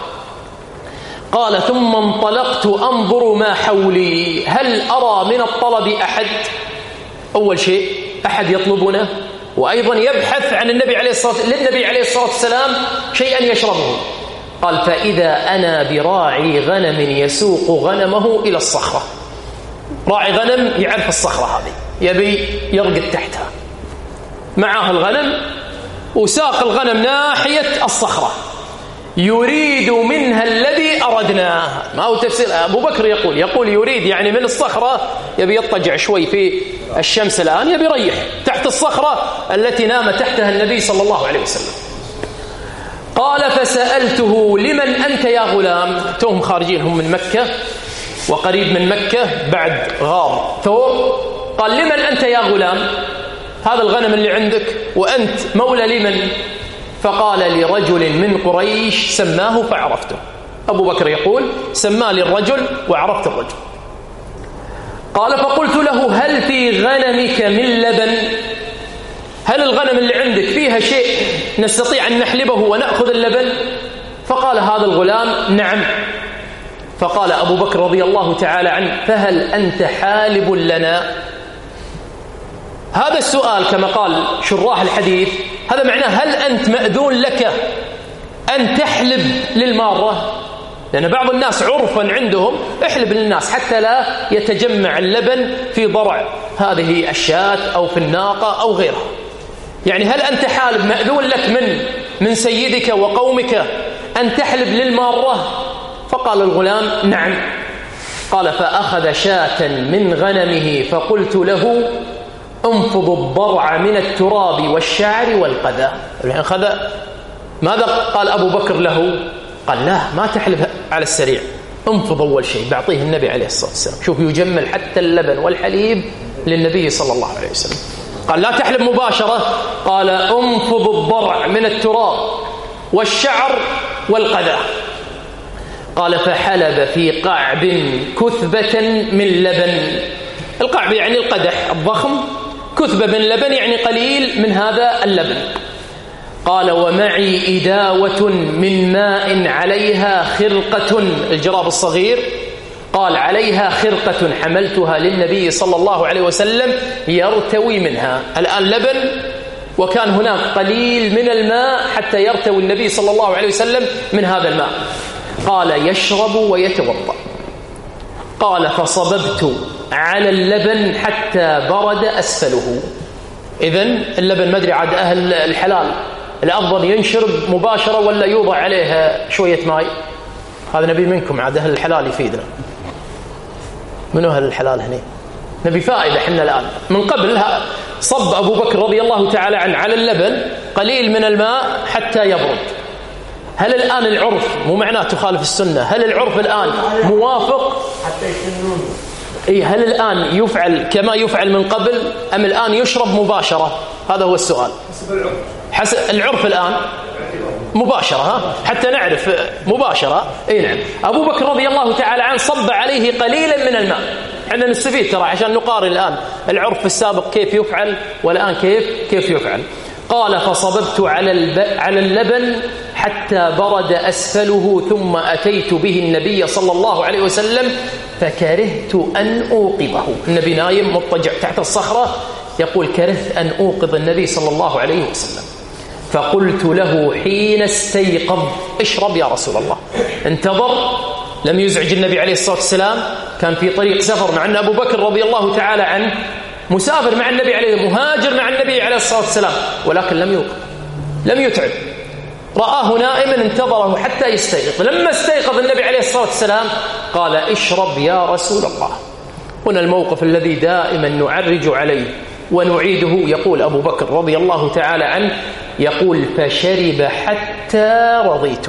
قال ثم انطلقت أنظر ما حولي هل أرى من الطلب أحد. أول شيء أحد يطلبنا، وأيضا يبحث عن للنبي عليه الصلاة والسلام شيئا يشربه. قال فإذا أنا براعي غنم يسوق غنمه إلى الصخرة. راعي غنم يعرف الصخرة هذه، يبي يرقد تحتها، معه الغنم وساق الغنم ناحية الصخرة، يريد منها الذي أردناه. ما هو تفسير أبو بكر يقول يريد يعني من الصخرة، يبي يضطجع شوي في الشمس الآن، يبي يريح تحت الصخرة التي نام تحتها النبي صلى الله عليه وسلم. قال فسألته لمن أنت يا غلام؟ توهم خارجين هم من مكة وقريب من مكة بعد غار ثور. قال لمن أنت يا غلام؟ هذا الغنم اللي عندك وأنت مولى لمن؟ فقال لرجل من قريش سماه فعرفته. أبو بكر يقول سمى للرجل وعرفت الرجل. قال فقلت له هل في غنمك من لبن؟ هل الغنم اللي عندك فيها شيء نستطيع أن نحلبه ونأخذ اللبن؟ فقال هذا الغلام نعم. فقال أبو بكر رضي الله تعالى عنه فهل أنت حالب لنا؟ هذا السؤال كما قال شراح الحديث هذا معناه هل أنت مأذون لك أن تحلب للمارة؟ لأن بعض الناس عرفا عندهم احلب للناس حتى لا يتجمع اللبن في ضرع هذه الشاة أو في الناقة أو غيرها. يعني هل أنت حالب مأذون لك من سيدك وقومك أن تحلب للمارة؟ فقال الغلام نعم. قال فأخذ شاة من غنمه فقلت له انفض الضرع من التراب والشعر والقذى. يعني أخذ ماذا قال أبو بكر له؟ قال لا ما تحلب على السريع، انفض أول شيء بعطيه النبي عليه الصلاة والسلام. شوف يجمل حتى اللبن والحليب للنبي صلى الله عليه وسلم. قال لا تحلب مباشرة، قال انفض الضرع من التراب والشعر والقذى. قال فحلب في قعب كثبة من لبن. القعب يعني القدح الضخم، كثبة من لبن يعني قليل من هذا اللبن. قال ومعي إداوة من ماء عليها خرقة، الجراب الصغير، قال عليها خرقة حملتها للنبي صلى الله عليه وسلم يرتوي منها. الآن لبن وكان هناك قليل من الماء حتى يرتوي النبي صلى الله عليه وسلم من هذا الماء. قال يشرب ويتوضأ. قال فصببت على اللبن حتى برد أسفله. إذن اللبن ما أدري عاد أهل الحلال الأفضل ينشرب مباشرة ولا يوضع عليه شوية ماء؟ هذا نبي منكم عاد أهل الحلال يفيدنا. منو أهل الحلال هنا؟ نبي فائدة حنا الآن. من قبل صب أبو بكر رضي الله تعالى عنه على اللبن قليل من الماء حتى يبرد. هل الآن العرف مو معناه تخالف السنة؟ هل العرف الآن موافق؟ هل الآن يفعل كما يفعل من قبل أم الآن يشرب مباشرة؟ هذا هو السؤال. حسب العرف الآن مباشرة، حتى نعرف مباشرة. نعم. أبو بكر رضي الله تعالى عنه صب عليه قليلا من الماء. احنا نستفيد ترى عشان نقارن الآن العرف في السابق كيف يفعل والآن كيف يفعل. قال فصببت على اللبن حتى برد أسفله ثم أتيت به النبي صلى الله عليه وسلم فكرهت أن أوقظه. النبي نايم مضطجع تحت الصخرة، يقول كرهت أن أوقظ النبي صلى الله عليه وسلم. فقلت له حين استيقظ اشرب يا رسول الله. انتظر، لم يزعج النبي عليه الصلاة والسلام، كان في طريق سفر مع أن أبو بكر رضي الله تعالى عنه مسافر مع النبي عليه، مهاجر مع النبي عليه الصلاة والسلام، ولكن لم يوقظ، لم يتعب، رآه نائما انتظره حتى يستيقظ. لما استيقظ النبي عليه الصلاة والسلام قال اشرب يا رسول الله. هنا الموقف الذي دائما نعرج عليه ونعيده. يقول أبو بكر رضي الله تعالى عنه يقول فشرب حتى رضيت.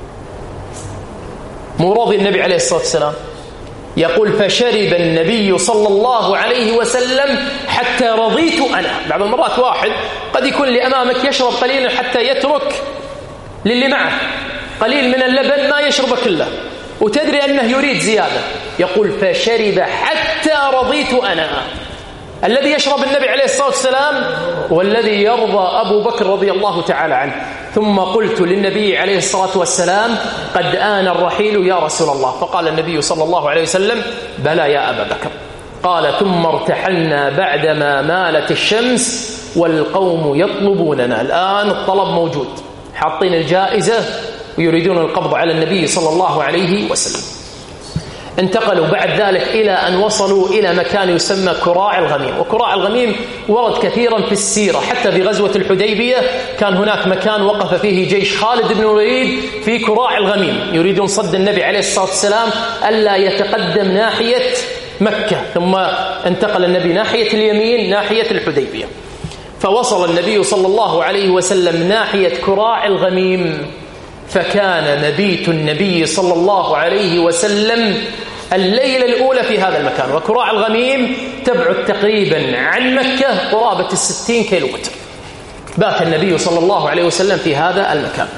مو راضي النبي عليه الصلاة والسلام، يقول فشرب النبي صلى الله عليه وسلم حتى رضيت أنا. بعض المرات واحد قد يكون اللي أمامك يشرب قليلا حتى يترك للي معه قليل من اللبن ما يشرب كله، وتدري أنه يريد زيادة. يقول فشرب حتى رضيت أنا. الذي يشرب النبي عليه الصلاة والسلام والذي يرضى أبو بكر رضي الله تعالى عنه. ثم قلت للنبي عليه الصلاة والسلام قد آن الرحيل يا رسول الله. فقال النبي صلى الله عليه وسلم بلى يا أبا بكر. قال ثم ارتحلنا بعدما مالت الشمس والقوم يطلبوننا. الآن الطلب موجود، حاطين الجائزة ويريدون القبض على النبي صلى الله عليه وسلم. انتقلوا بعد ذلك إلى أن وصلوا إلى مكان يسمى كراع الغميم. وكراع الغميم ورد كثيرا في السيرة، حتى في غزوة الحديبية كان هناك مكان وقف فيه جيش خالد بن الوليد في كراع الغميم، يريدون صد النبي عليه الصلاة والسلام ألا يتقدم ناحية مكة، ثم انتقل النبي ناحية اليمين ناحية الحديبية. فوصل النبي صلى الله عليه وسلم ناحية كراع الغميم، فكان مبيت النبي صلى الله عليه وسلم الليلة الأولى في هذا المكان. وكراع الغميم تبعد تقريبا عن مكة قرابة 60 كيلومتر. بات النبي صلى الله عليه وسلم في هذا المكان.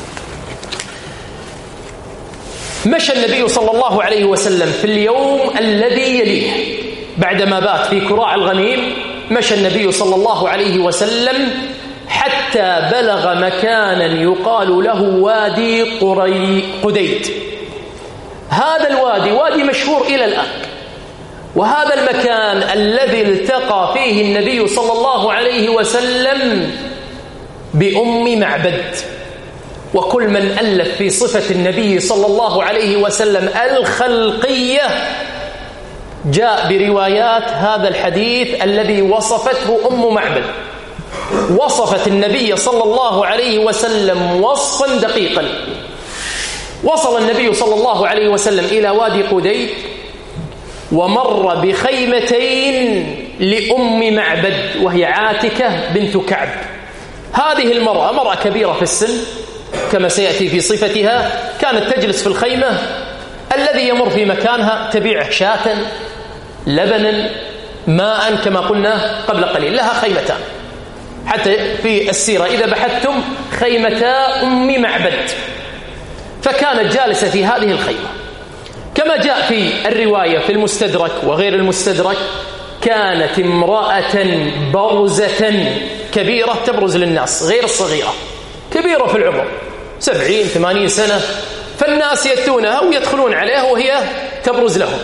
مشى النبي صلى الله عليه وسلم في اليوم الذي يليه بعدما بات في كراع الغنيم، مشى النبي صلى الله عليه وسلم حتى بلغ مكانا يقال له وادي قديد. هذا الوادي وادي مشهور إلى الآن، وهذا المكان الذي التقى فيه النبي صلى الله عليه وسلم بأم معبد. وكل من ألف في صفة النبي صلى الله عليه وسلم الخلقية جاء بروايات هذا الحديث الذي وصفته أم معبد. وصفت النبي صلى الله عليه وسلم وصفا دقيقا. وصل النبي صلى الله عليه وسلم إلى وادي قديد ومر بخيمتين لأم معبد وهي عاتكة بنت كعب. هذه المرأة مرأة كبيرة في السن كما سيأتي في صفتها، كانت تجلس في الخيمة، الذي يمر في مكانها تبيع شاة، لبنا، ماء، كما قلنا قبل قليل. لها خيمتان، حتى في السيرة إذا بحثتم خيمتا أم معبد. فكانت جالسة في هذه الخيمة كما جاء في الرواية في المستدرك وغير المستدرك. كانت امرأة برزة كبيرة تبرز للناس، غير الصغيرة، كبيرة في العمر 70-80 سنة، فالناس يأتونها ويدخلون عليها وهي تبرز لهم.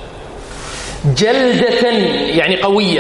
جلدة يعني قوية،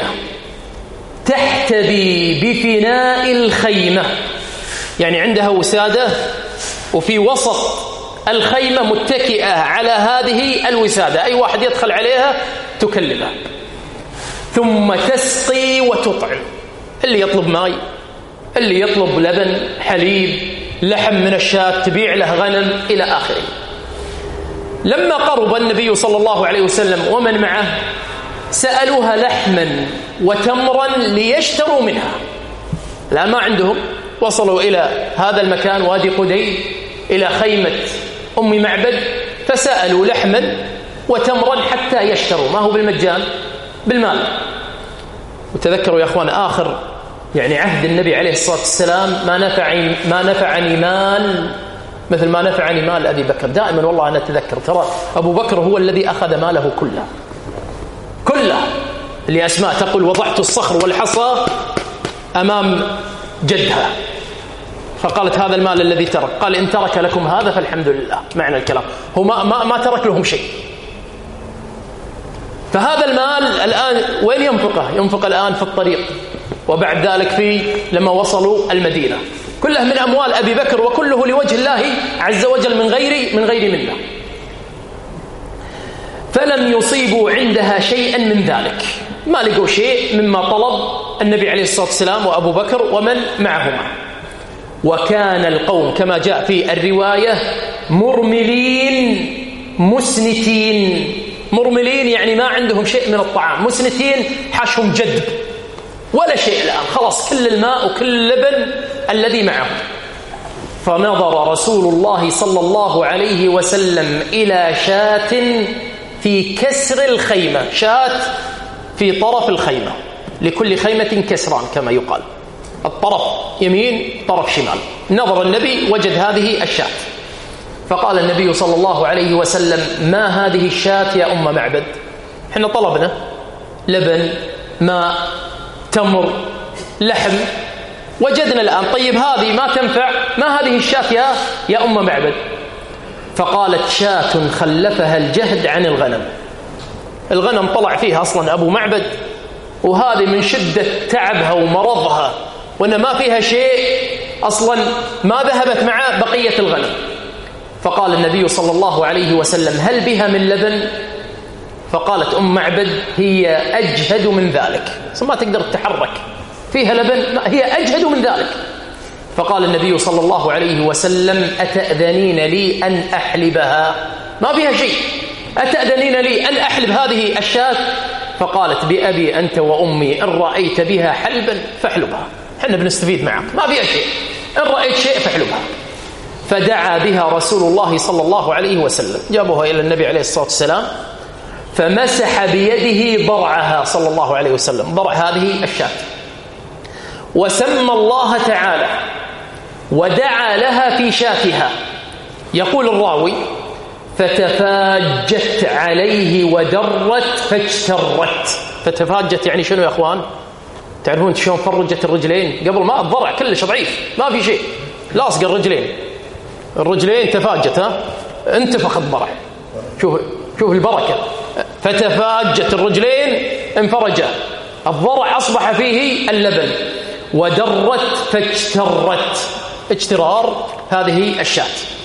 تحتبي بفناء الخيمة، يعني عندها وسادة وفي وسط الخيمة متكئة على هذه الوسادة، أي واحد يدخل عليها تكلمه. ثم تسقي وتطعم، اللي يطلب ماء، اللي يطلب لبن، حليب، لحم من الشاة، تبيع له غنم إلى آخره. لما قرب النبي صلى الله عليه وسلم ومن معه سألوها لحما وتمرا ليشتروا منها. لا، ما عندهم. وصلوا إلى هذا المكان وادي قديد إلى خيمة أم معبد، فسألوا لحما وتمرا حتى يشتروا، ما هو بالمجان، بالمال. وتذكروا يا أخوان آخر يعني عهد النبي عليه الصلاة والسلام ما نفعني مال مثل ما نفعني مال أبي بكر. دائما والله أنا أتذكر، ترى أبو بكر هو الذي أخذ ماله كله. اللي أسماء تقول وضعت الصخر والحصى أمام جدها، فقالت هذا المال الذي ترك، قال إن ترك لكم هذا فالحمد لله، معنى الكلام هو ما ترك لهم شيء. فهذا المال الآن وين ينفقه؟ ينفق الآن في الطريق، وبعد ذلك لما وصلوا المدينة، كله من أموال أبي بكر وكله لوجه الله عز وجل من غير منه. فلم يصيبوا عندها شيئا من ذلك، ما لقوا شيء مما طلب النبي عليه الصلاة والسلام وأبو بكر ومن معهما. وكان القوم كما جاء في الرواية مرملين مسنتين. مرملين يعني ما عندهم شيء من الطعام، مسنتين حاشهم جدب ولا شيء الآن، خلاص كل الماء وكل اللبن الذي معهم. فنظر رسول الله صلى الله عليه وسلم إلى شاة في كسر الخيمة، شاة في طرف الخيمة، لكل خيمة كسران كما يقال، الطرف يمين طرف شمال. نظر النبي وجد هذه الشاة، فقال النبي صلى الله عليه وسلم ما هذه الشاة يا أم معبد؟ احنا طلبنا لبن، ماء، تمر، لحم، وجدنا الآن، طيب هذه ما تنفع، ما هذه الشاة يا أم معبد؟ فقالت شاة خلفها الجهد عن الغنم. الغنم طلع فيها أصلا أبو معبد، وهذه من شدة تعبها ومرضها وأن ما فيها شيء أصلا ما ذهبت مع بقية الغنم. فقال النبي صلى الله عليه وسلم هل بها من لبن؟ فقالت أم معبد هي أجهد من ذلك، ما تقدر تتحرك، فيها لبن، هي أجهد من ذلك. فقال النبي صلى الله عليه وسلم أتأذنين لي أن أحلبها؟ ما فيها شيء، أتأذنين لي أن أحلب هذه الشاة؟ فقالت بأبي أنت وأمي إن رأيت بها حلبا فاحلبها، احنا بنستفيد معك، ما فيها شيء، إن رأيت شيء فاحلبها. فدعا بها رسول الله صلى الله عليه وسلم، جابوها إلى النبي عليه الصلاة والسلام، فمسح بيده ضرعها صلى الله عليه وسلم، ضرع هذه الشاة، وسمى الله تعالى ودعا لها في شاتها. يقول الراوي: فتفاجت عليه ودرت فاجترت. فتفاجت يعني شنو يا أخوان؟ تعرفون شلون فرجت الرجلين؟ قبل ما الضرع كلش ضعيف، ما في شيء، لاصق الرجلين تفاجت، انتفخ الضرع. شوف البركة. فتفاجت الرجلين، انفرجا، الضرع أصبح فيه اللبن. ودرت فاجترت، اجترار هذه الشاة.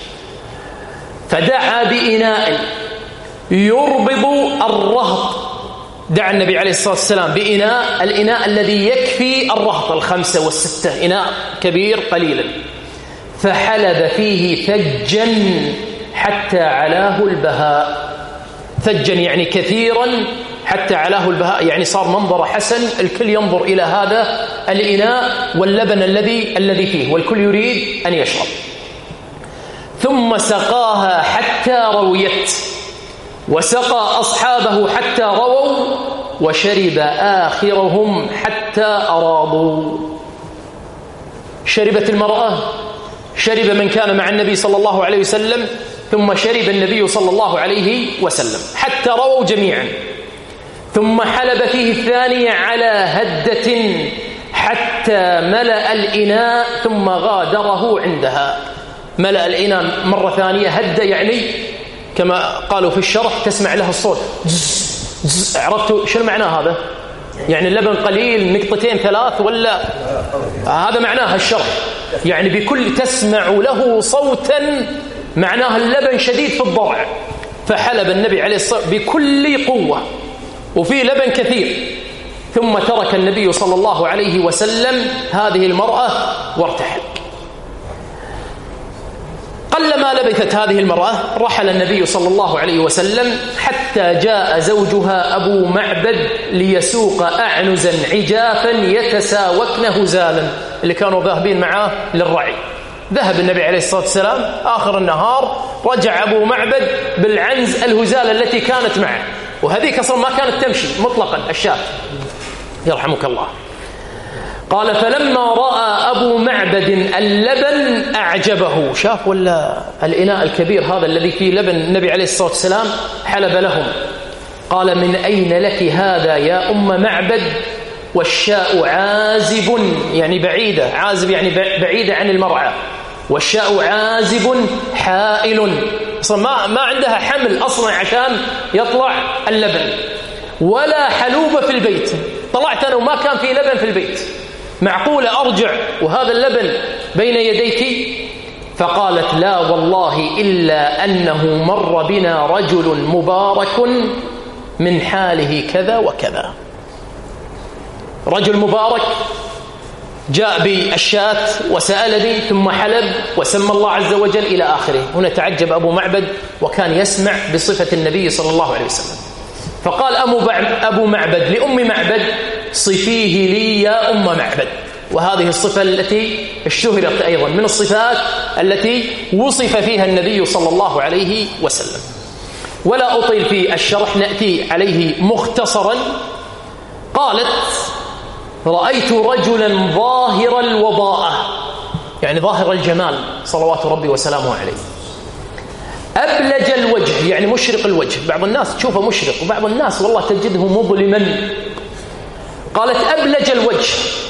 فدعا بإناء يربض الرهط. دعا النبي عليه الصلاة والسلام بإناء، الإناء الذي يكفي الرهط 5 و6، إناء كبير قليلا. فحلب فيه ثجا حتى علاه البهاء. ثجا يعني كثيرا حتى علاه البهاء، يعني صار منظر حسن، الكل ينظر إلى هذا الإناء واللبن الذي فيه، والكل يريد أن يشرب. ثم سقاها حتى رويت، وسقى أصحابه حتى رووا، وشرب آخرهم حتى أراضوا. شربت المرأة، شرب من كان مع النبي صلى الله عليه وسلم، ثم شرب النبي صلى الله عليه وسلم حتى رووا جميعا. ثم حلب فيه الثانية على هدة حتى ملأ الإناء ثم غادره عندها. ملأ الإناء مرة ثانية، هدة يعني كما قالوا في الشرح تسمع له الصوت، عرفتوا شنو معناه هذا؟ يعني اللبن قليل، نقطتين 3 ولا هذا معناه الشرح، يعني بكل تسمع له صوتا، معناه اللبن شديد في الضرع. فحلب النبي عليه الصلاة والسلام بكل قوة وفي لبن كثير، ثم ترك النبي صلى الله عليه وسلم هذه المرأة وارتحل. قلما لبثت هذه المرأة رحل النبي صلى الله عليه وسلم حتى جاء زوجها أبو معبد ليسوق أعنزا عجافا يتساوكن هزالا، اللي كانوا ذاهبين معاه للرعي. ذهب النبي عليه الصلاة والسلام آخر النهار، رجع أبو معبد بالعنز الهزال التي كانت معه، وهذيك أصلا ما كانت تمشي مطلقا الشاة، يرحمك الله. قال: فلما رأى أبو معبد اللبن أعجبه. شاف ولا الإناء الكبير هذا الذي فيه لبن النبي عليه الصلاة والسلام حلب لهم. قال: من أين لك هذا يا أم معبد؟ والشاء عازب، يعني بعيدة، عازب يعني بعيدة عن المرعى، والشاء عازب حائل، أصلا ما عندها حمل أصلا عشان يطلع اللبن، ولا حلوب في البيت. طلعت أنا وما كان في لبن في البيت، معقولة أرجع وهذا اللبن بين يديك؟ فقالت: لا والله إلا أنه مر بنا رجل مبارك من حاله كذا وكذا. رجل مبارك جاء بالشاة وسألني ثم حلب وسمى الله عز وجل إلى آخره. هنا تعجب أبو معبد وكان يسمع بصفة النبي صلى الله عليه وسلم، فقال أبو معبد لأم معبد: صفيه لي يا أم معبد. وهذه الصفة التي اشتهرت أيضا من الصفات التي وصف فيها النبي صلى الله عليه وسلم. ولا أطيل في الشرح، نأتي عليه مختصرا. قالت: رأيت رجلا ظاهر الوضاءة، يعني ظاهر الجمال صلوات ربي وسلامه عليه، أبلج الوجه يعني مشرق الوجه، بعض الناس تشوفه مشرق وبعض الناس والله تجده مظلما. قالت: أبلج الوجه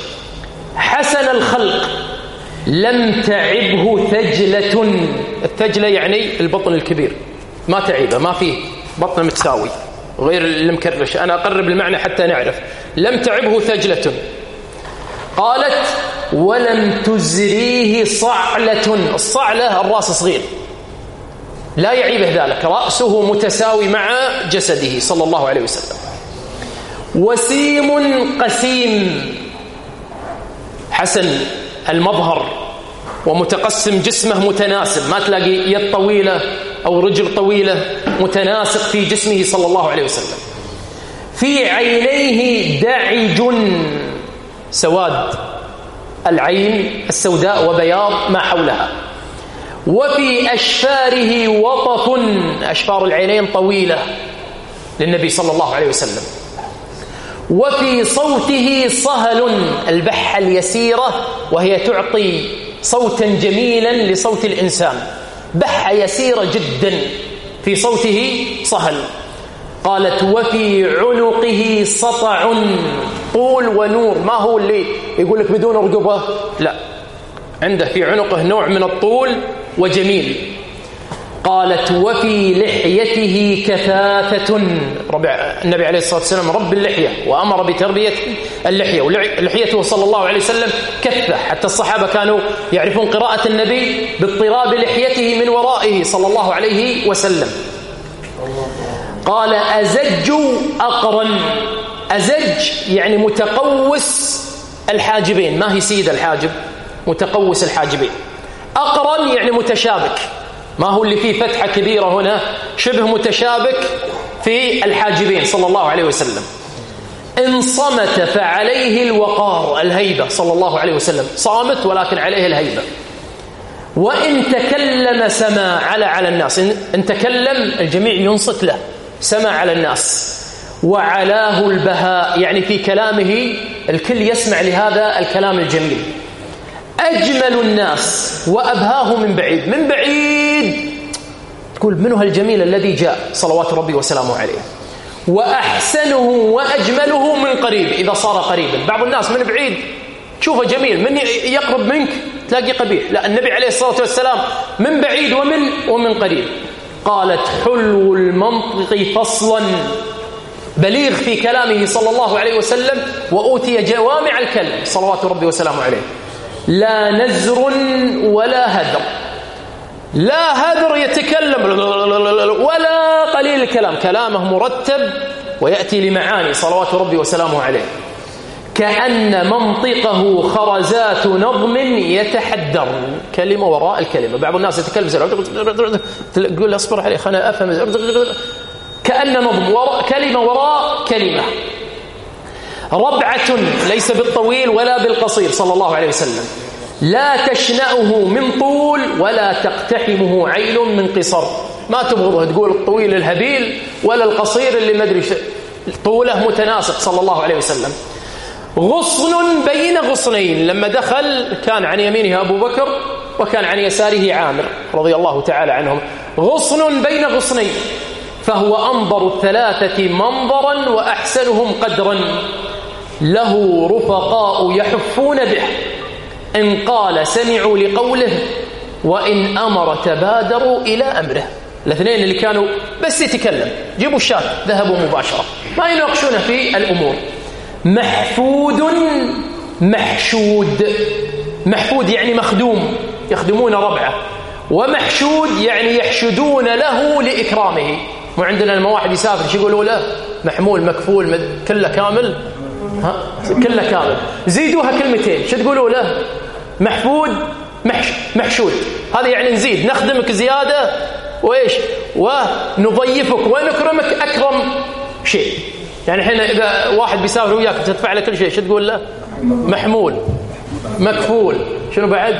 حسن الخلق لم تعبه ثجلة. الثجلة يعني البطن الكبير، ما تعيبه، ما فيه بطن متساوي غير المكرش. أنا أقرب المعنى حتى نعرف. لم تعبه ثجلة. قالت: ولم تزريه صعلة. الصعلة الرأس صغير، لا يعيبه ذلك، رأسه متساوي مع جسده صلى الله عليه وسلم. وسيم قسيم، حسن المظهر ومتقسم جسمه متناسب، ما تلاقي يد طويلة أو رجل طويلة، متناسق في جسمه صلى الله عليه وسلم. في عينيه دعج، سواد العين السوداء وبياض ما حولها. وفي أشفاره وطف، أشفار العينين طويلة للنبي صلى الله عليه وسلم. وفي صوته صهل، البحة اليسيرة وهي تعطي صوتا جميلا لصوت الإنسان، بحة يسيرة جدا في صوته صهل. قالت وفي عنقه سطع، طول ونور، ما هو اللي يقول لك بدون رقبة، لا، عنده في عنقه نوع من الطول وجميل. قالت وفي لحيته كثافة، النبي عليه الصلاة والسلام رب اللحية وأمر بتربية اللحية، ولحيته صلى الله عليه وسلم كثة، حتى الصحابة كانوا يعرفون قراءة النبي باضطراب لحيته من ورائه صلى الله عليه وسلم. قال أزج أقرن، أزج يعني متقوس الحاجبين، ما هي سيد الحاجب، متقوس الحاجبين. أقرن يعني متشابك، ما هو اللي فيه فتحة كبيرة هنا، شبه متشابك في الحاجبين صلى الله عليه وسلم. إن صمت فعليه الوقار، الهيبة صلى الله عليه وسلم، صامت ولكن عليه الهيبة. وإن تكلم سمع على الناس، إن تكلم الجميع ينصت له، سمع على الناس. وعلاه البهاء يعني في كلامه الكل يسمع لهذا الكلام الجميل. أجمل الناس وأبهاه من بعيد، من بعيد تقول منه الجميل الذي جاء صلوات ربي وسلامه عليه. وأحسنه وأجمله من قريب، إذا صار قريبا. بعض الناس من بعيد تشوفه جميل، من يقرب منك تلاقي قبيح، لا، النبي عليه الصلاة والسلام من بعيد ومن قريب. قالت حلو المنطق فصلا، بليغ في كلامه صلى الله عليه وسلم، وأوتي جوامع الكلم صلوات ربي وسلامه عليه. لا نزر ولا هدر، لا هدر يتكلم ولا قليل الكلام، كلامه مرتب ويأتي لمعاني صلوات ربي وسلامه عليه. كأن منطقه خرزات نظم يتحدر، كلمة وراء الكلمة. بعض الناس يتكلم تقول اصبر عليه خلنا أفهم، كأن نظم كلمة وراء كلمة. ربعة ليس بالطويل ولا بالقصير صلى الله عليه وسلم. لا تشنأه من طول ولا تقتحمه عيل من قصر، ما تبغضه تقول الطويل الهبيل ولا القصير اللي ما ادري طوله متناسق صلى الله عليه وسلم. غصن بين غصنين، لما دخل كان عن يمينه أبو بكر وكان عن يساره عامر رضي الله تعالى عنهم. غصن بين غصنين، فهو أنظر الثلاثة منظرا وأحسنهم قدرا. له رفقاء يحفون به، إن قال سمعوا لقوله وإن أمر تبادروا إلى أمره. الاثنين اللي كانوا بس يتكلم جيبوا الشاة ذهبوا مباشرة، ما يناقشون في الأمور. محفود محشود، محفود يعني مخدوم، يخدمون ربعه، ومحشود يعني يحشدون له لإكرامه. وعندنا لما واحد يسافر شو يقولوا له؟ محمول مكفول كله كامل، كله كامل، زيدوها كلمتين شو تقولوا له؟ محفود محشود، هذا يعني نزيد، نخدمك زيادة وإيش ونضيفك ونكرمك أكرم شيء. يعني الحين إذا واحد بيسافر وياك تدفع له كل شيء شو تقول له؟ محمول مكفول، شنو بعد؟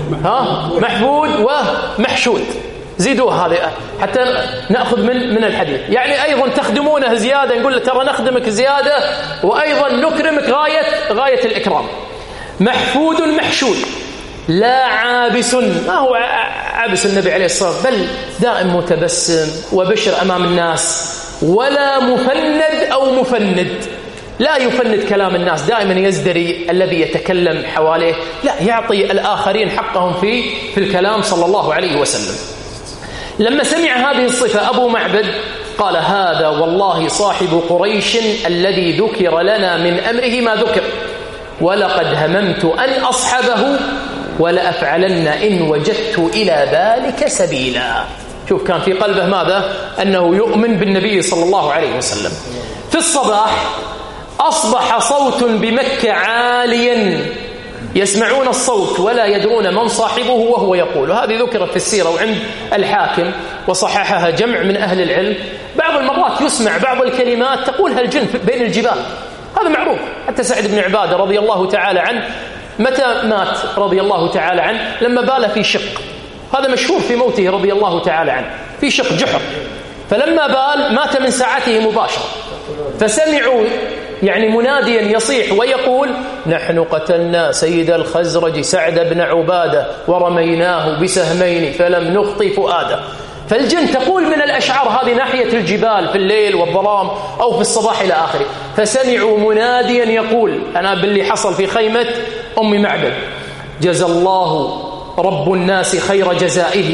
محفود ومحشود، زيدوها هذه حتى نأخذ من الحديث. يعني أيضا تخدمونه زيادة، نقول له ترى نخدمك زيادة وأيضا نكرمك غاية الإكرام. محفود محشود. لا عابس، ما هو عابس النبي عليه الصلاة والسلام، بل دائم متبسم وبشر أمام الناس. ولا مفند أو مفند، لا يفند كلام الناس، دائما يزدري الذي يتكلم حواليه، لا، يعطي الآخرين حقهم في الكلام صلى الله عليه وسلم. لما سمع هذه الصفة أبو معبد قال هذا والله صاحب قريش الذي ذكر لنا من أمره ما ذكر، ولقد هممت أن أصحبه ولأفعلن إن وجدت إلى ذلك سبيلا. شوف كان في قلبه ماذا؟ أنه يؤمن بالنبي صلى الله عليه وسلم. في الصباح أصبح صوت بمكة عاليا، يسمعون الصوت ولا يدرون من صاحبه وهو يقول. هذه ذكرت في السيرة وعند الحاكم وصححها جمع من أهل العلم. بعض المرات يسمع بعض الكلمات تقولها الجن بين الجبال، هذا معروف. حتى سعد بن عبادة رضي الله تعالى عنه متى مات رضي الله تعالى عنه؟ لما بال في شق، هذا مشهور في موته رضي الله تعالى عنه، في شق جحر، فلما بال مات من ساعته مباشرة. فسمعوا يعني مناديا يصيح ويقول: نحن قتلنا سيد الخزرج سعد بن عبادة ورميناه بسهمين فلم نخطي فؤاده. فالجن تقول من الأشعار هذه ناحية الجبال في الليل والظلام أو في الصباح إلى آخره، فسمعوا مناديا يقول: أنا باللي حصل في خيمة أم معبد: جزى الله رب الناس خير جزائه،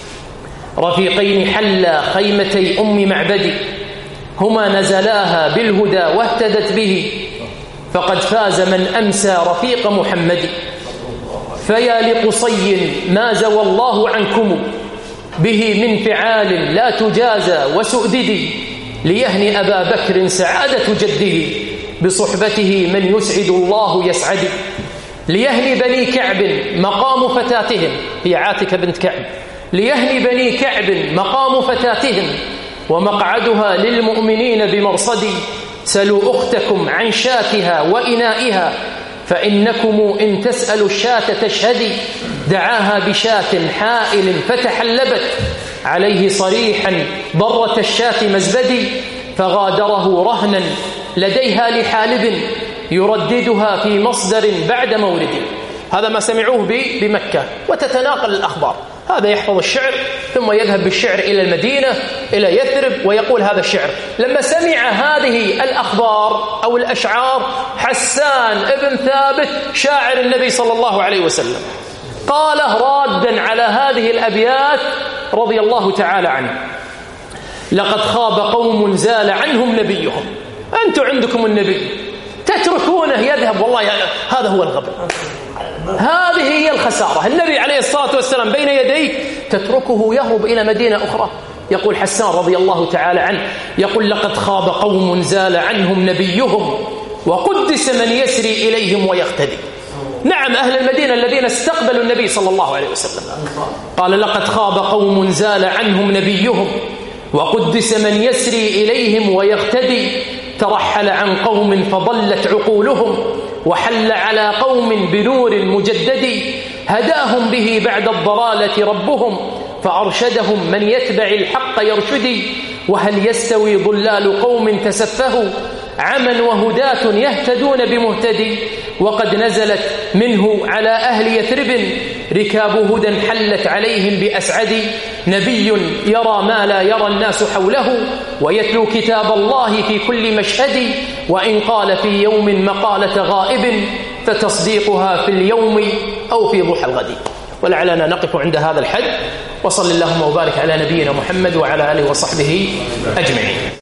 رفيقين حلا خيمتي أم معبد، هما نزلاها بالهدى واهتدت به، فقد فاز من أمسى رفيق محمد. فيا لقصي ما زوى الله عنكم به من فعال لا تجازى وسؤددي، ليهني أبا بكر سعادة جده، بصحبته من يسعد الله يسعد. ليهني بني كعب مقام فتاتهم، هي عاتكة بنت كعب، ليهني بني كعب مقام فتاتهم، ومقعدها للمؤمنين بمرصدي، سلوا أختكم عن شاتها وإنائها، فإنكم إن تسألوا الشاة تشهدي. دعاها بشاة حائل فتحلبت، عليه صريحا ضرة الشاة مزبدي، فغادره رهنا لديها لحالب، يرددها في مصدر بعد مورد. هذا ما سمعوه بمكة، وتتناقل الأخبار، هذا يحفظ الشعر ثم يذهب بالشعر إلى المدينة إلى يثرب ويقول هذا الشعر. لما سمع هذه الأخبار أو الأشعار حسان ابن ثابت شاعر النبي صلى الله عليه وسلم قاله رادا على هذه الأبيات رضي الله تعالى عنه: لقد خاب قوم زال عنهم نبيهم. أنتم عندكم النبي تتركونه يذهب، والله هذا هو الغبن، هذه هي الخسارة. النبي عليه الصلاة والسلام بين يديك تتركه يهرب إلى مدينة أخرى. يقول حسان رضي الله تعالى عنه، يقول: لقد خاب قوم زال عنهم نبيهم، وقدس من يسري إليهم ويقتدي. نعم، أهل المدينة الذين استقبلوا النبي صلى الله عليه وسلم، قال: لقد خاب قوم زال عنهم نبيهم، وقدس من يسري إليهم ويقتدي، ترحل عن قوم فضلت عقولهم، وحل على قوم بنور مجدد، هداهم به بعد الضلالة ربهم، فأرشدهم من يتبع الحق يرشدي. وهل يستوي ضلال قوم تسفهوا عمن وهداة يهتدون بمهتدي، وقد نزلت منه على أهل يثرب ركاب هدى حلت عليهم بأسعد. نبي يرى ما لا يرى الناس حوله، ويتلو كتاب الله في كل مشهد، وإن قال في يوم مقالة غائب، فتصديقها في اليوم أو في ضحى الغد. ولعلنا نقف عند هذا الحد، وصل اللهم وبارك على نبينا محمد وعلى آله وصحبه أجمعين.